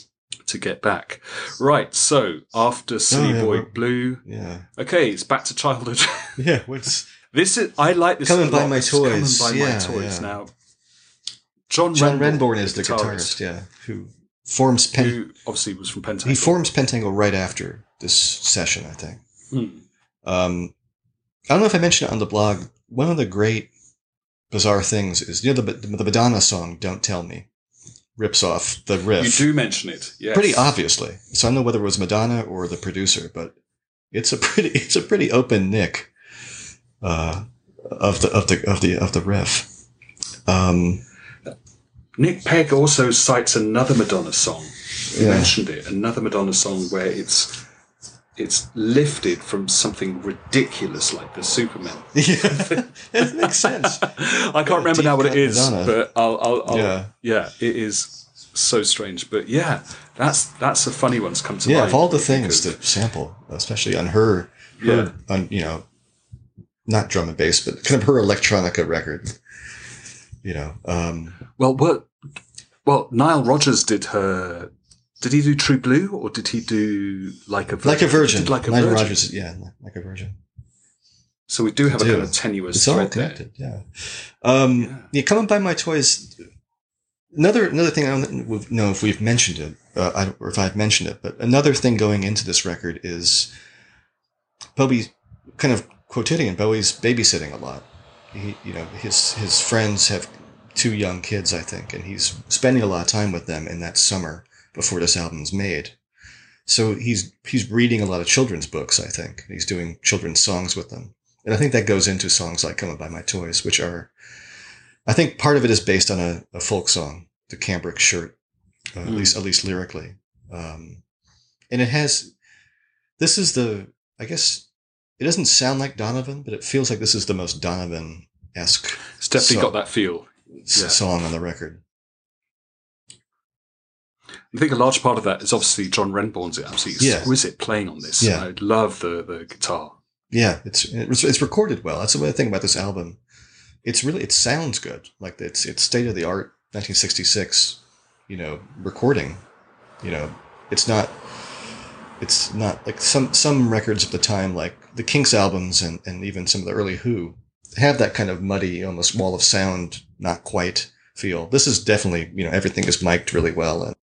[SPEAKER 5] to get back. Right, so after Silly
[SPEAKER 4] Oh, yeah,
[SPEAKER 5] Boy
[SPEAKER 4] we're-
[SPEAKER 5] Blue,
[SPEAKER 4] Yeah.
[SPEAKER 5] okay, it's back to childhood.
[SPEAKER 4] Yeah. What's
[SPEAKER 5] This is I like this.
[SPEAKER 4] Come
[SPEAKER 5] a
[SPEAKER 4] and Buy
[SPEAKER 5] lot.
[SPEAKER 4] My
[SPEAKER 5] This is Come
[SPEAKER 4] Toys.
[SPEAKER 5] and Buy My
[SPEAKER 4] Yeah,
[SPEAKER 5] Toys.
[SPEAKER 4] yeah.
[SPEAKER 5] Now, John,
[SPEAKER 4] John
[SPEAKER 5] Renbourn,
[SPEAKER 4] Renbourn is the guitarist, yeah, who forms Pen-
[SPEAKER 5] who obviously was from Pentacle.
[SPEAKER 4] he forms Pentangle right after this session, I think.
[SPEAKER 5] Hmm.
[SPEAKER 4] Um, I don't know if I mentioned it on the blog. One of the great bizarre things is, you know, the, the Madonna song, Don't Tell Me, rips off the riff.
[SPEAKER 5] You do mention it, yes.
[SPEAKER 4] Pretty obviously. So I don't know whether it was Madonna or the producer, but it's a pretty, it's a pretty open nick, uh, of the, of the, of the, of the riff. Um,
[SPEAKER 5] Nick Pegg also cites another Madonna song. You
[SPEAKER 4] Yeah.
[SPEAKER 5] mentioned it, another Madonna song where it's it's lifted from something ridiculous like the Superman.
[SPEAKER 4] yeah, it makes sense.
[SPEAKER 5] I can't remember now what it
[SPEAKER 4] Deep
[SPEAKER 5] is,
[SPEAKER 4] cut Madonna.
[SPEAKER 5] but I'll, I'll, I'll
[SPEAKER 4] Yeah.
[SPEAKER 5] yeah. it is so strange. But yeah, that's that's a funny one to come to
[SPEAKER 4] Yeah,
[SPEAKER 5] mind.
[SPEAKER 4] of all the things
[SPEAKER 5] because-
[SPEAKER 4] to sample, especially on her, her
[SPEAKER 5] Yeah.
[SPEAKER 4] on, you know, not drum and bass, but kind of her electronica record. You know, um,
[SPEAKER 5] Well, what? Well, Nile Rodgers did her. Did he do True Blue or did he do Like a Virgin?
[SPEAKER 4] like a virgin.
[SPEAKER 5] He did Like a
[SPEAKER 4] Nile
[SPEAKER 5] Virgin.
[SPEAKER 4] Rodgers, yeah, like a virgin.
[SPEAKER 5] So we do have a
[SPEAKER 4] do.
[SPEAKER 5] kind of tenuous
[SPEAKER 4] It's all
[SPEAKER 5] thread there.
[SPEAKER 4] connected. Yeah. Um,
[SPEAKER 5] Yeah.
[SPEAKER 4] yeah. Come and Buy My Toys. Another another thing, I don't know if we've mentioned it, uh, I don't, or if I've mentioned it, but another thing going into this record is Bowie, kind of quotidian. Bowie's babysitting a lot. He, you know, his his friends have two young kids, I think, and he's spending a lot of time with them in that summer before this album's made. So he's he's reading a lot of children's books, I think. He's doing children's songs with them. And I think that goes into songs like Come and Buy My Toys, which are, I think part of it is based on a, a folk song, the Cambric Shirt, uh, at
[SPEAKER 5] Mm.
[SPEAKER 4] least at least lyrically. Um, and it has, this is the, I guess, it doesn't sound like Donovan, but it feels like this is the most Donovan-esque
[SPEAKER 5] It's definitely
[SPEAKER 4] So-
[SPEAKER 5] got that feel.
[SPEAKER 4] s-
[SPEAKER 5] Yeah.
[SPEAKER 4] song on the record.
[SPEAKER 5] I think a large part of that is obviously John Renbourn's absolutely
[SPEAKER 4] Yeah.
[SPEAKER 5] exquisite playing on this.
[SPEAKER 4] Yeah.
[SPEAKER 5] I love the, the guitar.
[SPEAKER 4] Yeah, it's, it's it's recorded well. That's the other thing about this album. It's really, it sounds good. Like it's it's state of the art nineteen sixty-six, you know, recording. You know, it's not it's not like some some records of the time, like the Kinks albums and and even some of the early Who, have that kind of muddy, almost wall of sound, not quite feel. This is definitely, you know, everything is mic'd really well. And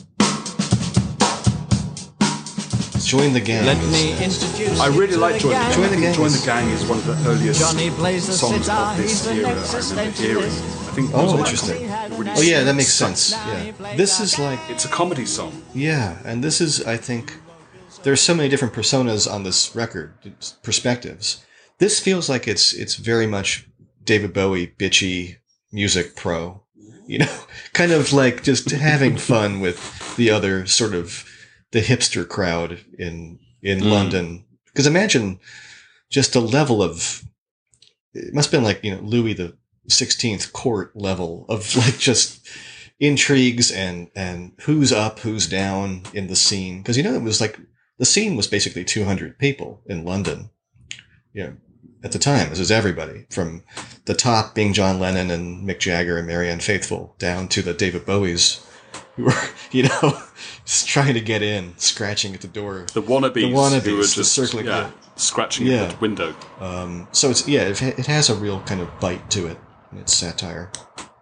[SPEAKER 4] Join the Gang.
[SPEAKER 6] Let
[SPEAKER 4] is-
[SPEAKER 6] me introduce
[SPEAKER 5] I
[SPEAKER 6] you
[SPEAKER 5] really
[SPEAKER 6] to
[SPEAKER 5] like Join the Gang.
[SPEAKER 4] Join the
[SPEAKER 5] I think
[SPEAKER 4] Gang
[SPEAKER 5] Join
[SPEAKER 4] is-
[SPEAKER 5] the Gang is one of the earliest
[SPEAKER 6] Johnny plays the
[SPEAKER 5] songs
[SPEAKER 6] sitar,
[SPEAKER 5] of this
[SPEAKER 6] he's an
[SPEAKER 5] era I remember hearing.
[SPEAKER 6] existentialist.
[SPEAKER 5] I think
[SPEAKER 4] Oh,
[SPEAKER 5] most of
[SPEAKER 4] interesting.
[SPEAKER 5] that really
[SPEAKER 4] Oh yeah, that makes
[SPEAKER 5] sucks.
[SPEAKER 4] sense. Yeah, this is like
[SPEAKER 5] It's a comedy song.
[SPEAKER 4] yeah, and this is, I think, there's so many different personas on this record, perspectives. This feels like it's it's very much David Bowie, bitchy music pro, you know, kind of like just having fun with the other sort of the hipster crowd in in
[SPEAKER 5] Mm.
[SPEAKER 4] London. Because imagine just the level of, it must have been like, you know, Louis the sixteenth court level of like just intrigues and and who's up, who's down in the scene. Because, you know, it was like the scene was basically two hundred people in London, you know, at the time. This is everybody from the top being John Lennon and Mick Jagger and Marianne Faithfull down to the David Bowies who were, you know, just trying to get in, scratching at the door.
[SPEAKER 5] The wannabes,
[SPEAKER 4] The wannabes,
[SPEAKER 5] who were
[SPEAKER 4] the
[SPEAKER 5] just
[SPEAKER 4] circling-
[SPEAKER 5] yeah,
[SPEAKER 4] yeah.
[SPEAKER 5] scratching
[SPEAKER 4] Yeah.
[SPEAKER 5] at the window.
[SPEAKER 4] Um, so it's, yeah, it, it has a real kind of bite to it in its satire.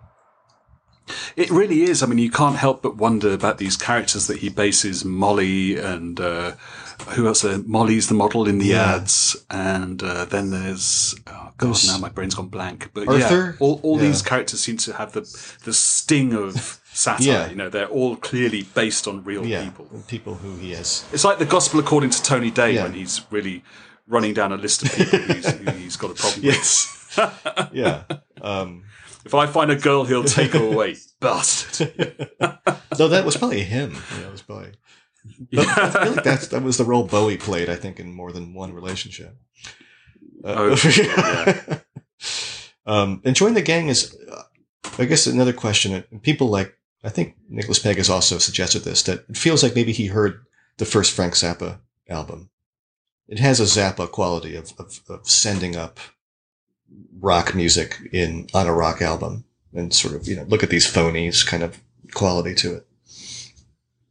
[SPEAKER 5] It really is. I mean, you can't help but wonder about these characters that he bases Molly and uh, who else? Uh, Molly's the model in the
[SPEAKER 4] Yeah.
[SPEAKER 5] ads, and uh, then there's oh god,
[SPEAKER 4] There's
[SPEAKER 5] now my brain's gone blank. But
[SPEAKER 4] Arthur?
[SPEAKER 5] yeah, all, all
[SPEAKER 4] Yeah.
[SPEAKER 5] these characters seem to have the the sting of satire.
[SPEAKER 4] Yeah.
[SPEAKER 5] You know, they're all clearly based on real
[SPEAKER 4] Yeah,
[SPEAKER 5] people.
[SPEAKER 4] people who he has.
[SPEAKER 5] It's like the Gospel according to Tony Day
[SPEAKER 4] Yeah.
[SPEAKER 5] when he's really running down a list of people who's, who he's got a problem with.
[SPEAKER 4] Yes. yeah. Um,
[SPEAKER 5] If I find a girl, he'll take her away. Bastard.
[SPEAKER 4] though that was probably him. Yeah, it was probably. But I feel like that's, that was the role Bowie played, I think, in more than one relationship. Uh,
[SPEAKER 5] Oh, yeah.
[SPEAKER 4] um, and Join the Gang is, uh, I guess, another question. And people like, I think Nicholas Pegg has also suggested this, that it feels like maybe he heard the first Frank Zappa album. It has a Zappa quality of, of, of sending up rock music in on a rock album and sort of, you know, look at these phonies kind of quality to it.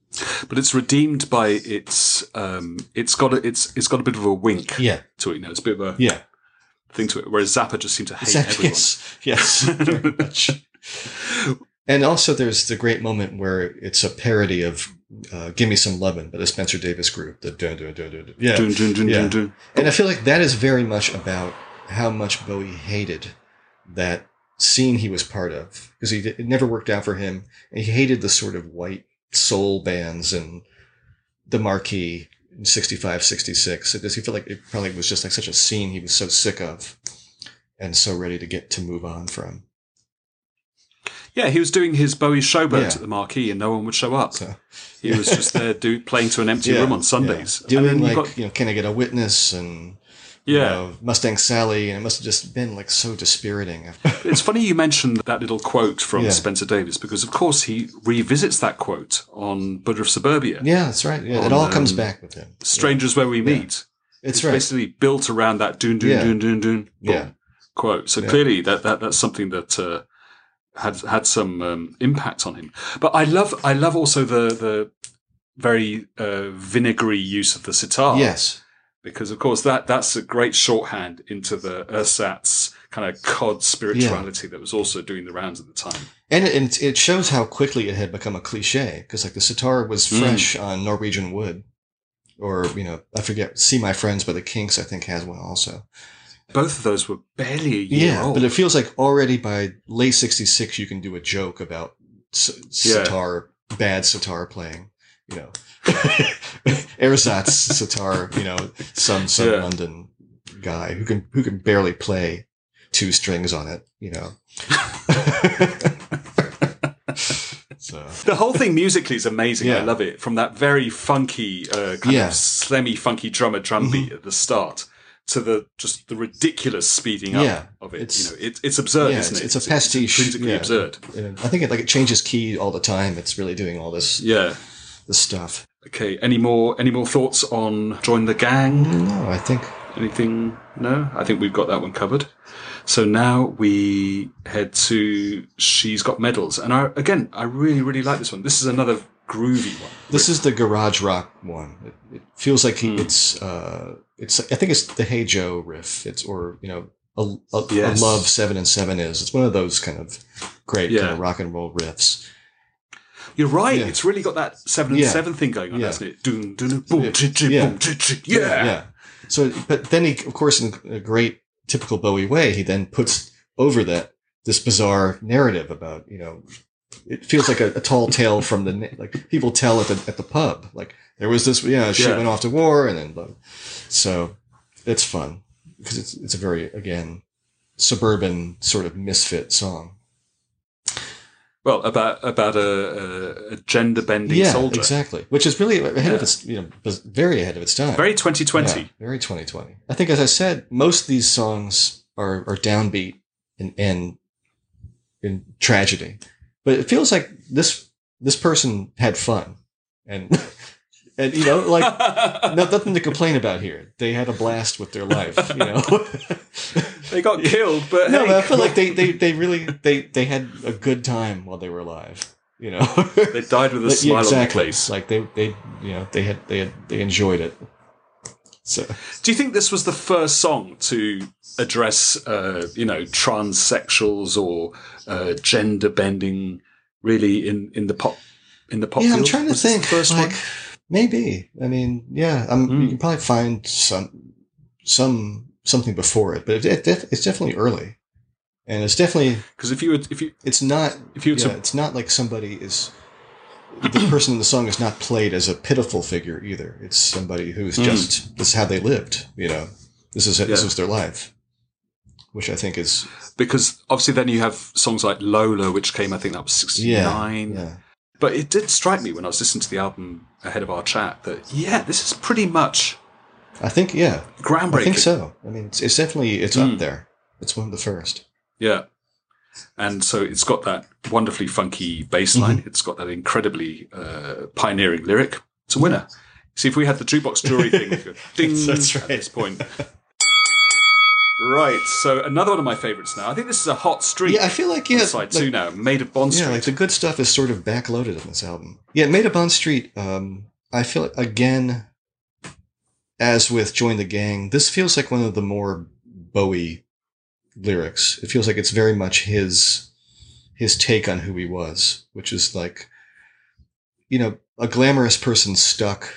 [SPEAKER 5] But it's redeemed by its um, it's got a, it's it's got a bit of a wink
[SPEAKER 4] Yeah.
[SPEAKER 5] to it. You know, it's a bit of a
[SPEAKER 4] Yeah.
[SPEAKER 5] thing to it. Whereas Zappa just seemed to hate
[SPEAKER 4] Exactly.
[SPEAKER 5] everyone.
[SPEAKER 4] Yes. Yes. Very much. And also, there's the great moment where it's a parody of uh, "Give Me Some Lovin'" by the Spencer Davis Group. The dun, dun, dun, dun, dun. Yeah.
[SPEAKER 5] Dun, dun, dun,
[SPEAKER 4] yeah.
[SPEAKER 5] dun, dun.
[SPEAKER 4] And I feel like that is very much about how much Bowie hated that scene he was part of, because he it never worked out for him, and he hated the sort of white soul bands and the Marquee in sixty-five, sixty-six. It does he feel like it probably was just like such a scene he was so sick of and so ready to get to move on from.
[SPEAKER 5] Yeah, he was doing his Bowie showboat
[SPEAKER 4] Yeah.
[SPEAKER 5] at the Marquee, and no one would show up.
[SPEAKER 4] So,
[SPEAKER 5] He was just there do, playing to an empty room on Sundays.
[SPEAKER 4] Yeah.
[SPEAKER 5] And
[SPEAKER 4] Doing
[SPEAKER 5] then you
[SPEAKER 4] like,
[SPEAKER 5] got-
[SPEAKER 4] you know, Can I Get a Witness and you
[SPEAKER 5] Yeah.
[SPEAKER 4] know, Mustang Sally, and it must have just been like so dispiriting.
[SPEAKER 5] It's funny you mentioned that little quote from
[SPEAKER 4] Yeah.
[SPEAKER 5] Spencer Davis, because of course he revisits that quote on Buddha of Suburbia.
[SPEAKER 4] Yeah, that's right. Yeah, it
[SPEAKER 5] On,
[SPEAKER 4] all comes
[SPEAKER 5] um,
[SPEAKER 4] back with him.
[SPEAKER 5] Strangers Where We
[SPEAKER 4] Yeah.
[SPEAKER 5] Meet.
[SPEAKER 4] It's
[SPEAKER 5] It's
[SPEAKER 4] right.
[SPEAKER 5] basically built around that doon doon
[SPEAKER 4] Yeah.
[SPEAKER 5] doon doon doon boom
[SPEAKER 4] Yeah.
[SPEAKER 5] quote. So
[SPEAKER 4] Yeah.
[SPEAKER 5] clearly that, that that's something that uh, had had some um, impact on him. But I love I love also the the very uh, vinegary use of the sitar.
[SPEAKER 4] Yes.
[SPEAKER 5] Because of course that that's a great shorthand into the ersatz kind of cod spirituality that was also doing the rounds at the time.
[SPEAKER 4] And it, and it shows how quickly it had become a cliche, because like the sitar was
[SPEAKER 5] Mm.
[SPEAKER 4] fresh on Norwegian Wood, or you know, I forget, See My Friends by the Kinks, I think has one also.
[SPEAKER 5] Both of those were barely a year
[SPEAKER 4] Yeah,
[SPEAKER 5] old.
[SPEAKER 4] but it feels like already by late sixty-six you can do a joke about s-
[SPEAKER 5] Yeah.
[SPEAKER 4] sitar, bad sitar playing, you know. Ersatz sitar, you know, some some
[SPEAKER 5] Yeah.
[SPEAKER 4] London guy who can who can barely play two strings on it, you know. So
[SPEAKER 5] The whole thing musically is amazing.
[SPEAKER 4] Yeah.
[SPEAKER 5] I love it. From that very funky, uh, kind
[SPEAKER 4] Yeah.
[SPEAKER 5] of slemmy, funky drummer drum beat at the start to the just the ridiculous speeding up
[SPEAKER 4] Yeah.
[SPEAKER 5] of it.
[SPEAKER 4] It's-
[SPEAKER 5] you know, it, it's absurd,
[SPEAKER 4] yeah,
[SPEAKER 5] isn't
[SPEAKER 4] it's,
[SPEAKER 5] it?
[SPEAKER 4] it's a pastiche.
[SPEAKER 5] intrinsically
[SPEAKER 4] yeah.
[SPEAKER 5] absurd.
[SPEAKER 4] And I think it like it changes key all the time. It's really doing all this
[SPEAKER 5] Yeah.
[SPEAKER 4] this stuff.
[SPEAKER 5] Okay. Any more? Any more thoughts on Join the Gang?
[SPEAKER 4] No, I think
[SPEAKER 5] Anything? No. I think we've got that one covered. So now we head to She's Got Medals, and I again I really really like this one. This is another groovy one.
[SPEAKER 4] this is the garage rock one. It, it feels like
[SPEAKER 5] Hmm.
[SPEAKER 4] it's uh, it's. I think it's the Hey Joe riff. It's or you know a, a,
[SPEAKER 5] Yes.
[SPEAKER 4] a love seven and seven is. It's one of those kind of great
[SPEAKER 5] Yeah.
[SPEAKER 4] kind of rock and roll riffs.
[SPEAKER 5] You're right.
[SPEAKER 4] Yeah.
[SPEAKER 5] It's really got that seven and
[SPEAKER 4] Yeah.
[SPEAKER 5] seven thing going on,
[SPEAKER 4] Yeah.
[SPEAKER 5] hasn't it? Dun, dun, boom,
[SPEAKER 4] Yeah.
[SPEAKER 5] chi, chi,
[SPEAKER 4] Yeah.
[SPEAKER 5] boom, chi, chi. Yeah.
[SPEAKER 4] Yeah. So, but then he, of course, in a great typical Bowie way, he then puts over that this bizarre narrative about, you know, it feels like a, a tall tale from the, na- like people tell at the, at the pub, like there was this, yeah, she
[SPEAKER 5] Yeah.
[SPEAKER 4] went off to war and then, blah. So it's fun because it's, it's a very, again, suburban sort of misfit song.
[SPEAKER 5] Well, about about a, a, a gender bending
[SPEAKER 4] Yeah,
[SPEAKER 5] soldier.
[SPEAKER 4] exactly. Which is really ahead of
[SPEAKER 5] Yeah.
[SPEAKER 4] its, you know, was very ahead of its time.
[SPEAKER 5] Very twenty twenty.
[SPEAKER 4] Yeah, very twenty twenty. I think, as I said, most of these songs are, are downbeat and end in tragedy, but it feels like this this person had fun, and and you know, like no, nothing to complain about here. They had a blast with their life, you know.
[SPEAKER 5] They got killed, but
[SPEAKER 4] no,
[SPEAKER 5] hey,
[SPEAKER 4] but I feel like they, they, they really they, they had a good time while they were alive, you know.
[SPEAKER 5] they died with a
[SPEAKER 4] Like,
[SPEAKER 5] smile
[SPEAKER 4] yeah, exactly.
[SPEAKER 5] on their face.
[SPEAKER 4] Like they, they, you know, they had, they had, they enjoyed it. So
[SPEAKER 5] Do you think this was the first song to address, uh, you know, transsexuals or uh, gender bending, really in, in the pop in the pop?
[SPEAKER 4] yeah, I'm
[SPEAKER 5] field?
[SPEAKER 4] trying to
[SPEAKER 5] Was this
[SPEAKER 4] think.
[SPEAKER 5] the first
[SPEAKER 4] like
[SPEAKER 5] one?
[SPEAKER 4] maybe. I mean, yeah, um,
[SPEAKER 5] Mm.
[SPEAKER 4] you can probably find some some something before it, but it, it, it's definitely early, and it's definitely
[SPEAKER 5] Because if you would, if you
[SPEAKER 4] it's not.
[SPEAKER 5] if you were
[SPEAKER 4] Yeah,
[SPEAKER 5] to
[SPEAKER 4] it's not like somebody is. The person in the song is not played as a pitiful figure either. It's somebody who's
[SPEAKER 5] Mm.
[SPEAKER 4] just this is how they lived. You know, this is this
[SPEAKER 5] Yeah.
[SPEAKER 4] was their life, which I think is
[SPEAKER 5] because obviously then you have songs like Lola, which came, I think that was sixty-nine.
[SPEAKER 4] yeah, yeah.
[SPEAKER 5] But it did strike me when I was listening to the album ahead of our chat that, yeah, this is pretty much
[SPEAKER 4] I think yeah,
[SPEAKER 5] groundbreaking.
[SPEAKER 4] I think so. I mean, it's, it's definitely it's
[SPEAKER 5] Mm.
[SPEAKER 4] up there. It's one of the first.
[SPEAKER 5] Yeah. And so it's got that wonderfully funky bass line.
[SPEAKER 4] Mm-hmm.
[SPEAKER 5] It's got that incredibly uh, pioneering lyric. It's a winner. See, if we had the jukebox jury thing, we could ding
[SPEAKER 4] That's right.
[SPEAKER 5] at this point. Right, so another one of my favourites now. I think this is a hot streak.
[SPEAKER 4] Yeah, I feel like, yeah.
[SPEAKER 5] on side two
[SPEAKER 4] like-
[SPEAKER 5] now. Made of Bond Street.
[SPEAKER 4] Yeah, like the good stuff is sort of backloaded on this album. Yeah, Made of Bond Street, um, I feel like, again, as with Join the Gang, this feels like one of the more Bowie lyrics. It feels like it's very much his his take on who he was, which is like, you know, a glamorous person stuck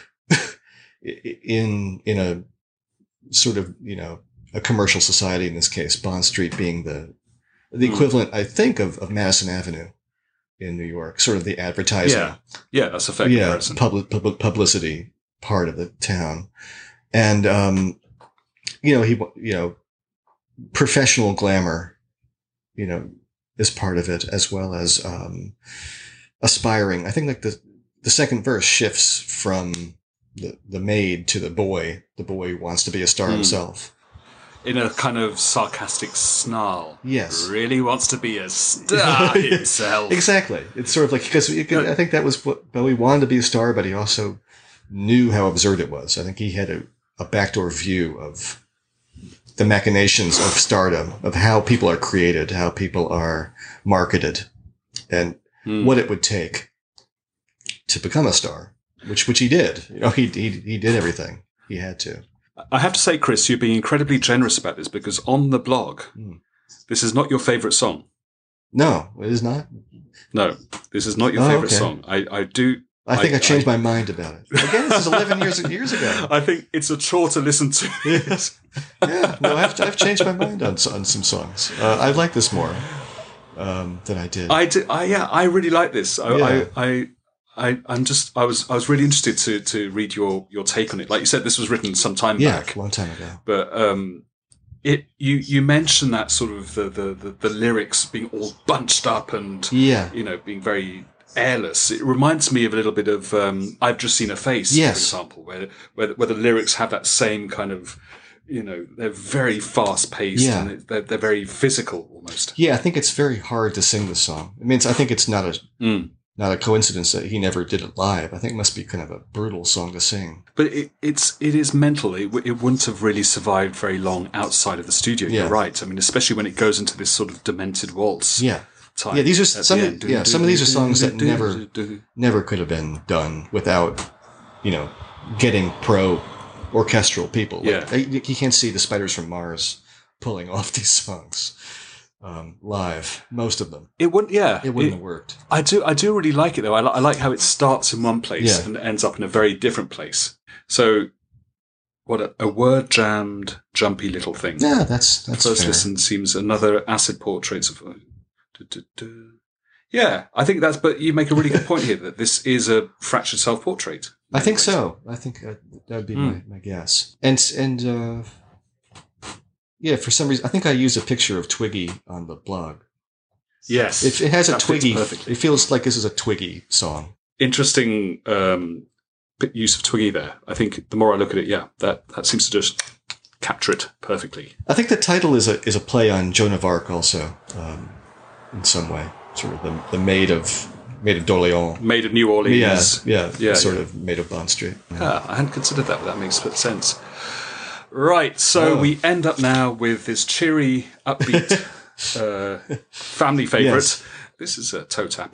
[SPEAKER 4] in in a sort of, you know, a commercial society, in this case, Bond Street being the the
[SPEAKER 5] Mm.
[SPEAKER 4] equivalent, I think, of, of Madison Avenue in New York, sort of the advertising,
[SPEAKER 5] Yeah, yeah, that's a fair
[SPEAKER 4] yeah,
[SPEAKER 5] comparison.
[SPEAKER 4] public, public publicity part of the town, and um, you know, he, you know, professional glamour, you know, is part of it, as well as um, aspiring. I think like the the second verse shifts from the the maid to the boy. The boy wants to be a star
[SPEAKER 5] Mm.
[SPEAKER 4] himself.
[SPEAKER 5] In a kind of sarcastic snarl.
[SPEAKER 4] Yes.
[SPEAKER 5] Really wants to be a star himself.
[SPEAKER 4] Exactly. It's sort of like, because I think that was what Bowie wanted to be a star, but he also knew how absurd it was. I think he had a, a backdoor view of the machinations of stardom, of how people are created, how people are marketed, and
[SPEAKER 5] Hmm.
[SPEAKER 4] what it would take to become a star, which which he did. You know, he he he did everything he had to.
[SPEAKER 5] I have to say, Chris, you're being incredibly generous about this because on the blog,
[SPEAKER 4] Mm.
[SPEAKER 5] this is not your favourite song.
[SPEAKER 4] No, it is not.
[SPEAKER 5] No, this is not your
[SPEAKER 4] Oh,
[SPEAKER 5] favourite
[SPEAKER 4] okay.
[SPEAKER 5] song. I, I do.
[SPEAKER 4] I think I,
[SPEAKER 5] I-
[SPEAKER 4] changed
[SPEAKER 5] I-
[SPEAKER 4] my mind about it. Again, this is eleven years years ago.
[SPEAKER 5] I think it's a chore to listen to.
[SPEAKER 4] Yes. Yeah, no, I've, I've changed my mind on, on some songs. Uh, I like this more um, than I did.
[SPEAKER 5] I, do, I yeah, I really like this. I,
[SPEAKER 4] Yeah.
[SPEAKER 5] I, I, I, I'm just, I was, I was really interested to to read your your take on it. Like you said, this was written some time
[SPEAKER 4] yeah,
[SPEAKER 5] back,
[SPEAKER 4] a long time ago.
[SPEAKER 5] but um, it you you mentioned that sort of the, the the the lyrics being all bunched up and
[SPEAKER 4] Yeah.
[SPEAKER 5] you know being very airless. It reminds me of a little bit of um, I've Just Seen a Face,
[SPEAKER 4] Yes.
[SPEAKER 5] for example, where where where the lyrics have that same kind of. You know, they're very fast paced
[SPEAKER 4] Yeah.
[SPEAKER 5] and they're, they're very physical almost.
[SPEAKER 4] Yeah, I think it's very hard to sing this song. I mean, it's, I think it's not a
[SPEAKER 5] Mm.
[SPEAKER 4] not a coincidence that he never did it live. I think it must be kind of a brutal song to sing.
[SPEAKER 5] But it, it's it is mental. It, w- it wouldn't have really survived very long outside of the studio.
[SPEAKER 4] Yeah.
[SPEAKER 5] You're right. I mean, especially when it goes into this sort of demented waltz.
[SPEAKER 4] Yeah,
[SPEAKER 5] Type
[SPEAKER 4] Yeah, these are
[SPEAKER 5] at
[SPEAKER 4] some
[SPEAKER 5] the
[SPEAKER 4] of-
[SPEAKER 5] end.
[SPEAKER 4] yeah, some of these are songs that never- never could have been done without, you know, getting pro orchestral people.
[SPEAKER 5] Yeah.
[SPEAKER 4] Like, you you can't see the Spiders from Mars pulling off these songs um, live. Most of them,
[SPEAKER 5] It wouldn't. Yeah,
[SPEAKER 4] it wouldn't
[SPEAKER 5] it-
[SPEAKER 4] have worked.
[SPEAKER 5] I do. I do really like it though. I, li- I like how it starts in one place
[SPEAKER 4] Yeah.
[SPEAKER 5] and ends up in a very different place. So, what a, a word jammed, jumpy little thing.
[SPEAKER 4] Yeah, that's that's
[SPEAKER 5] First
[SPEAKER 4] fair.
[SPEAKER 5] listen seems another acid portraits of. Du- du- du. Yeah, I think that's. But you make a really good point here that this is a fractured self-portrait.
[SPEAKER 4] I think so. I think uh, that would be
[SPEAKER 5] Hmm.
[SPEAKER 4] my, my guess. And and uh, yeah, for some reason, I think I used a picture of Twiggy on the blog.
[SPEAKER 5] Yes,
[SPEAKER 4] It, it has a
[SPEAKER 5] that fits
[SPEAKER 4] Twiggy.
[SPEAKER 5] perfectly.
[SPEAKER 4] It feels like this is a Twiggy song.
[SPEAKER 5] Interesting um, bit use of Twiggy there. I think the more I look at it, yeah, that that seems to just capture it perfectly.
[SPEAKER 4] I think the title is a is a play on Joan of Arc, also um, in some way, sort of the the maid of maid of d'Orléans.
[SPEAKER 5] Made of New Orleans.
[SPEAKER 4] Yeah, yeah,
[SPEAKER 5] Yeah,
[SPEAKER 4] sort
[SPEAKER 5] yeah.
[SPEAKER 4] of maid of Bond Street. Yeah.
[SPEAKER 5] Ah, I hadn't considered that, but that makes split sense. Right, so
[SPEAKER 4] Oh.
[SPEAKER 5] we end up now with this cheery, upbeat uh, family favourite.
[SPEAKER 4] Yes.
[SPEAKER 5] This is a toe tap.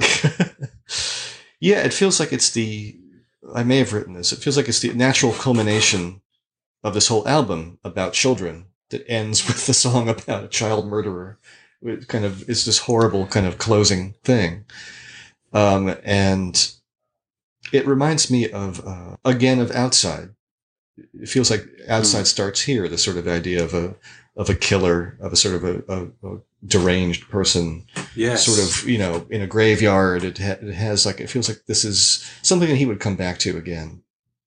[SPEAKER 4] Yeah, it feels like it's the. I may have written this. It feels like it's the natural culmination of this whole album about children that ends with the song about a child murderer. It kind of is this horrible kind of closing thing, um, and it reminds me of uh, again of Outside. It feels like Outside
[SPEAKER 5] Mm.
[SPEAKER 4] starts here. The sort of idea of a of a killer, of a sort of a, a, a deranged person.
[SPEAKER 5] Yes.
[SPEAKER 4] Sort of, you know, in a graveyard. It, ha- it has like, it feels like this is something that he would come back to again.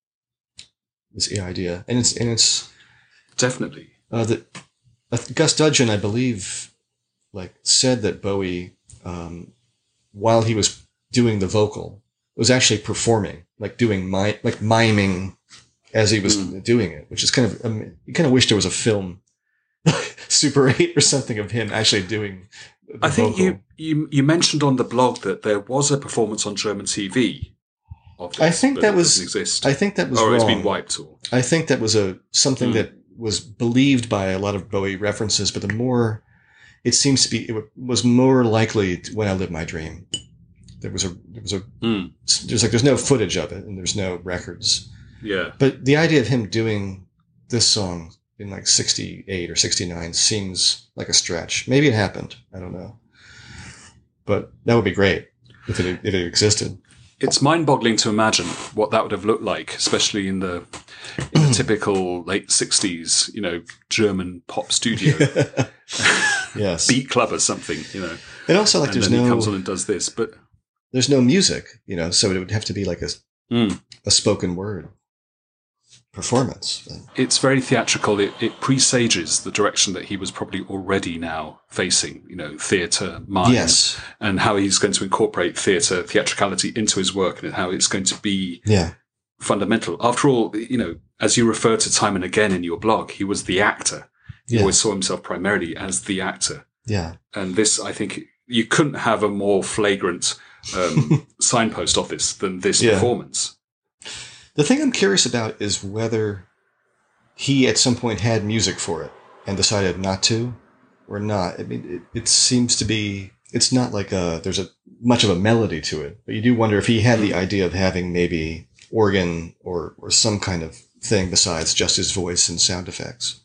[SPEAKER 4] This idea. And it's, and it's,
[SPEAKER 5] Definitely.
[SPEAKER 4] uh, that uh, Gus Dudgeon, I believe, like said that Bowie, um, while he was doing the vocal, was actually performing, like doing mi- like miming as he was
[SPEAKER 5] Mm.
[SPEAKER 4] doing it, which is kind of, um, you kind of wish there was a film, Super eight or something of him actually doing the
[SPEAKER 5] I think
[SPEAKER 4] vocal.
[SPEAKER 5] you, you you mentioned on the blog that there was a performance on German T V of this,
[SPEAKER 4] I think
[SPEAKER 5] but
[SPEAKER 4] that
[SPEAKER 5] it
[SPEAKER 4] was-
[SPEAKER 5] doesn't exist.
[SPEAKER 4] I think that was
[SPEAKER 5] or
[SPEAKER 4] wrong.
[SPEAKER 5] it's been wiped. Or
[SPEAKER 4] I think that was a something
[SPEAKER 5] Mm.
[SPEAKER 4] that was believed by a lot of Bowie references, but the more it seems to be, it was more likely to When I Live My Dream. There was a, there was a,
[SPEAKER 5] Mm.
[SPEAKER 4] there's like, there's no footage of it and there's no records.
[SPEAKER 5] Yeah.
[SPEAKER 4] But the idea of him doing this song in like sixty-eight or sixty-nine seems like a stretch. Maybe it happened. I don't know. But that would be great if it, if it existed.
[SPEAKER 5] It's mind-boggling to imagine what that would have looked like, especially in the in the typical late sixties, you know, German pop studio,
[SPEAKER 4] Yes.
[SPEAKER 5] beat club or something, you know.
[SPEAKER 4] And also, like,
[SPEAKER 5] And
[SPEAKER 4] there's
[SPEAKER 5] then he
[SPEAKER 4] no,
[SPEAKER 5] comes on and does this, but
[SPEAKER 4] there's no music, you know, so it would have to be like a,
[SPEAKER 5] mm,
[SPEAKER 4] a spoken word performance.
[SPEAKER 5] it's very theatrical. It, it presages the direction that he was probably already now facing, you know, theatre, mime,
[SPEAKER 4] Yes.
[SPEAKER 5] and how he's going to incorporate theatre, theatricality into his work and how it's going to be
[SPEAKER 4] Yeah.
[SPEAKER 5] fundamental. After all, you know, as you refer to time and again in your blog, he was the actor. He
[SPEAKER 4] Yeah.
[SPEAKER 5] always saw himself primarily as the actor.
[SPEAKER 4] Yeah.
[SPEAKER 5] And this, I think, you couldn't have a more flagrant um, signpost of this than this
[SPEAKER 4] Yeah.
[SPEAKER 5] performance.
[SPEAKER 4] The thing I'm curious about is whether he at some point had music for it and decided not to or not. I mean, it, it seems to be, it's not like a, there's a much of a melody to it, but you do wonder if he had the idea of having maybe organ or, or some kind of thing besides just his voice and sound effects.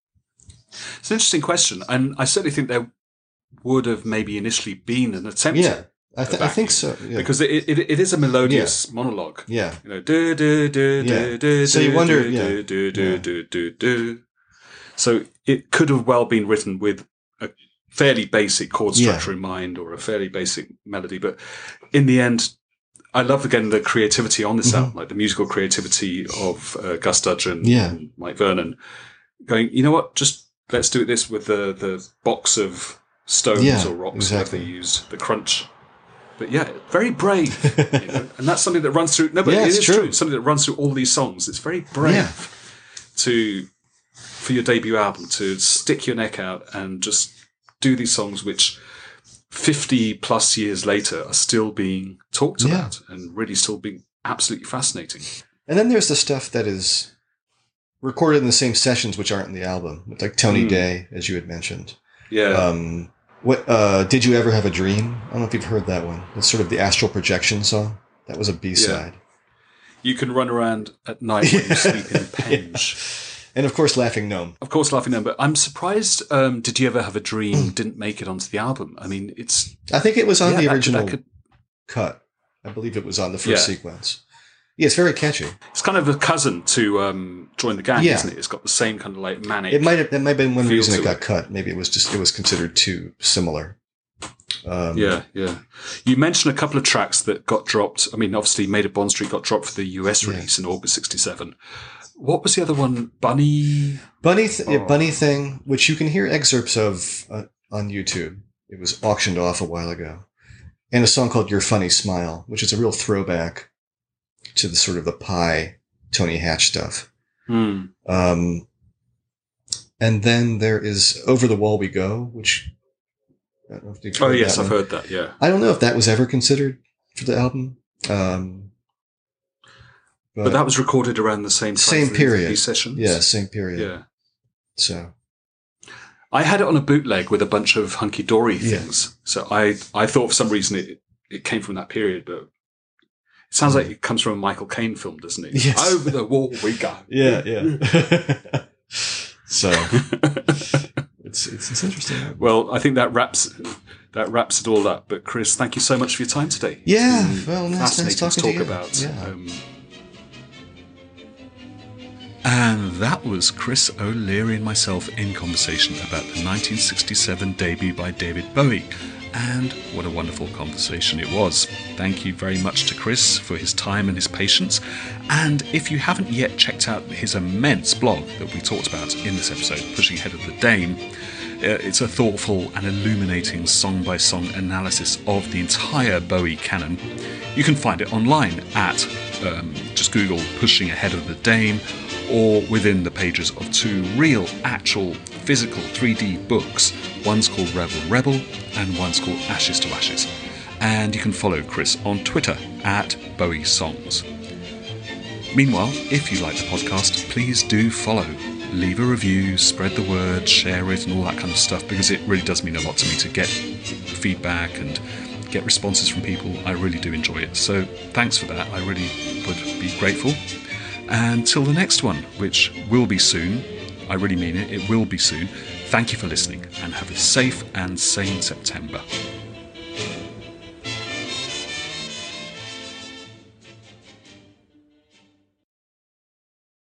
[SPEAKER 5] It's an interesting question. And I certainly think there would have maybe initially been an attempt
[SPEAKER 4] Yeah,
[SPEAKER 5] at
[SPEAKER 4] I, th- I
[SPEAKER 5] backing,
[SPEAKER 4] think so. Yeah.
[SPEAKER 5] because it, it, it is a melodious monologue.
[SPEAKER 4] yeah.
[SPEAKER 5] You know, do, do, do,
[SPEAKER 4] Yeah.
[SPEAKER 5] do, do,
[SPEAKER 4] So you
[SPEAKER 5] do,
[SPEAKER 4] wonder-
[SPEAKER 5] do,
[SPEAKER 4] yeah.
[SPEAKER 5] do, do, do,
[SPEAKER 4] Yeah.
[SPEAKER 5] do, do, do. So it could have well been written with a fairly basic chord
[SPEAKER 4] Yeah.
[SPEAKER 5] structure in mind or a fairly basic melody. But in the end, I love, again, the creativity on this
[SPEAKER 4] Mhm.
[SPEAKER 5] album, like the musical creativity of uh, Gus Dudgeon
[SPEAKER 4] Yeah.
[SPEAKER 5] and Mike Vernon, going, you know what, just let's do this with the, the box of stones
[SPEAKER 4] Yeah,
[SPEAKER 5] or rocks,
[SPEAKER 4] exactly.
[SPEAKER 5] whatever they used, the crunch. But yeah, very brave. you know? And that's something that runs through, no, but
[SPEAKER 4] Yeah,
[SPEAKER 5] it
[SPEAKER 4] it's
[SPEAKER 5] is
[SPEAKER 4] true.
[SPEAKER 5] true. It's something that runs through all these songs. It's very brave
[SPEAKER 4] Yeah.
[SPEAKER 5] to, for your debut album, to stick your neck out and just do these songs which fifty plus years later are still being talked
[SPEAKER 4] Yeah.
[SPEAKER 5] about and really still being absolutely fascinating.
[SPEAKER 4] And then there's the stuff that is recorded in the same sessions, which aren't in the album, like Tony
[SPEAKER 5] Mm.
[SPEAKER 4] Day, as you had mentioned.
[SPEAKER 5] Yeah.
[SPEAKER 4] Um, what uh, Did You Ever Have a Dream? I don't know if you've heard that one. It's sort of the Astral Projection song. That was a B-side.
[SPEAKER 5] You can run around at night when you sleep in Penge.
[SPEAKER 4] And of course, Laughing Gnome.
[SPEAKER 5] Of course, Laughing Gnome, but I'm surprised um, Did You Ever Have a Dream
[SPEAKER 4] Mm.
[SPEAKER 5] didn't make it onto the album. I mean, it's...
[SPEAKER 4] I think it was on
[SPEAKER 5] yeah,
[SPEAKER 4] the
[SPEAKER 5] that-
[SPEAKER 4] original
[SPEAKER 5] that could-
[SPEAKER 4] cut. I believe it was on the first
[SPEAKER 5] Yeah.
[SPEAKER 4] sequence. Yeah, it's very catchy.
[SPEAKER 5] It's kind of a cousin to um, Join the Gang,
[SPEAKER 4] Yeah.
[SPEAKER 5] isn't it? It's got the same kind of like manic...
[SPEAKER 4] It might have, that might have been one
[SPEAKER 5] Feel
[SPEAKER 4] reason it
[SPEAKER 5] to
[SPEAKER 4] got
[SPEAKER 5] it.
[SPEAKER 4] cut. Maybe it was just, it was considered too similar. Um,
[SPEAKER 5] Yeah, yeah. You mentioned a couple of tracks that got dropped. I mean, obviously, Made of Bond Street got dropped for the U S release in August sixty-seven. What was the other one? Bunny?
[SPEAKER 4] Bunny, th- yeah,
[SPEAKER 5] Oh.
[SPEAKER 4] Bunny Thing, which you can hear excerpts of uh, on YouTube. It was auctioned off a while ago. And a song called Your Funny Smile, which is a real throwback to the sort of the Pie, Tony Hatch stuff.
[SPEAKER 5] Hmm.
[SPEAKER 4] Um, and then there is Over the Wall We Go, which... I don't know if you've
[SPEAKER 5] Oh,
[SPEAKER 4] heard
[SPEAKER 5] yes,
[SPEAKER 4] that
[SPEAKER 5] I've
[SPEAKER 4] one.
[SPEAKER 5] heard that, yeah.
[SPEAKER 4] I don't know if that was ever considered for the album. Um,
[SPEAKER 5] But that was recorded around the same time
[SPEAKER 4] Same
[SPEAKER 5] for the
[SPEAKER 4] period.
[SPEAKER 5] these sessions?
[SPEAKER 4] yeah, same period.
[SPEAKER 5] Yeah.
[SPEAKER 4] So,
[SPEAKER 5] I had it on a bootleg with a bunch of hunky-dory
[SPEAKER 4] Yeah.
[SPEAKER 5] things. So I, I thought for some reason it, it came from that period, but it sounds like it comes from a Michael Caine film, doesn't it?
[SPEAKER 4] Yes.
[SPEAKER 5] Over the wall we go.
[SPEAKER 4] yeah, yeah. So, it's, it's, it's interesting.
[SPEAKER 5] Well, I think that wraps that wraps it all up. But Chris, thank you so much for your time today. It's
[SPEAKER 4] Yeah,
[SPEAKER 5] been
[SPEAKER 4] well, nice- nice
[SPEAKER 5] fascinating
[SPEAKER 4] talking
[SPEAKER 5] to
[SPEAKER 4] to
[SPEAKER 5] talk
[SPEAKER 4] you.
[SPEAKER 5] about.
[SPEAKER 4] Yeah.
[SPEAKER 5] Um,
[SPEAKER 2] And that was Chris O'Leary and myself in conversation about the nineteen sixty-seven debut by David Bowie. And what a wonderful conversation it was. Thank you very much to Chris for his time and his patience. And if you haven't yet checked out his immense blog that we talked about in this episode, Pushing Ahead of the Dame, uh, it's a thoughtful and illuminating song-by-song analysis of the entire Bowie canon. You can find it online at, um, just Google Pushing Ahead of the Dame, or within the pages of two real, actual, physical three D books. One's called Rebel Rebel, and one's called Ashes to Ashes. And you can follow Chris on Twitter at Bowie Songs. Meanwhile, if you like the podcast, please do follow leave a review, spread the word, share it, and all that kind of stuff, because it really does mean a lot to me to get feedback and get responses from people. I really do enjoy it. So thanks for that. I really would be grateful. And till the next one, which will be soon, I really mean it, it will be soon. Thank you for listening, and have a safe and sane September.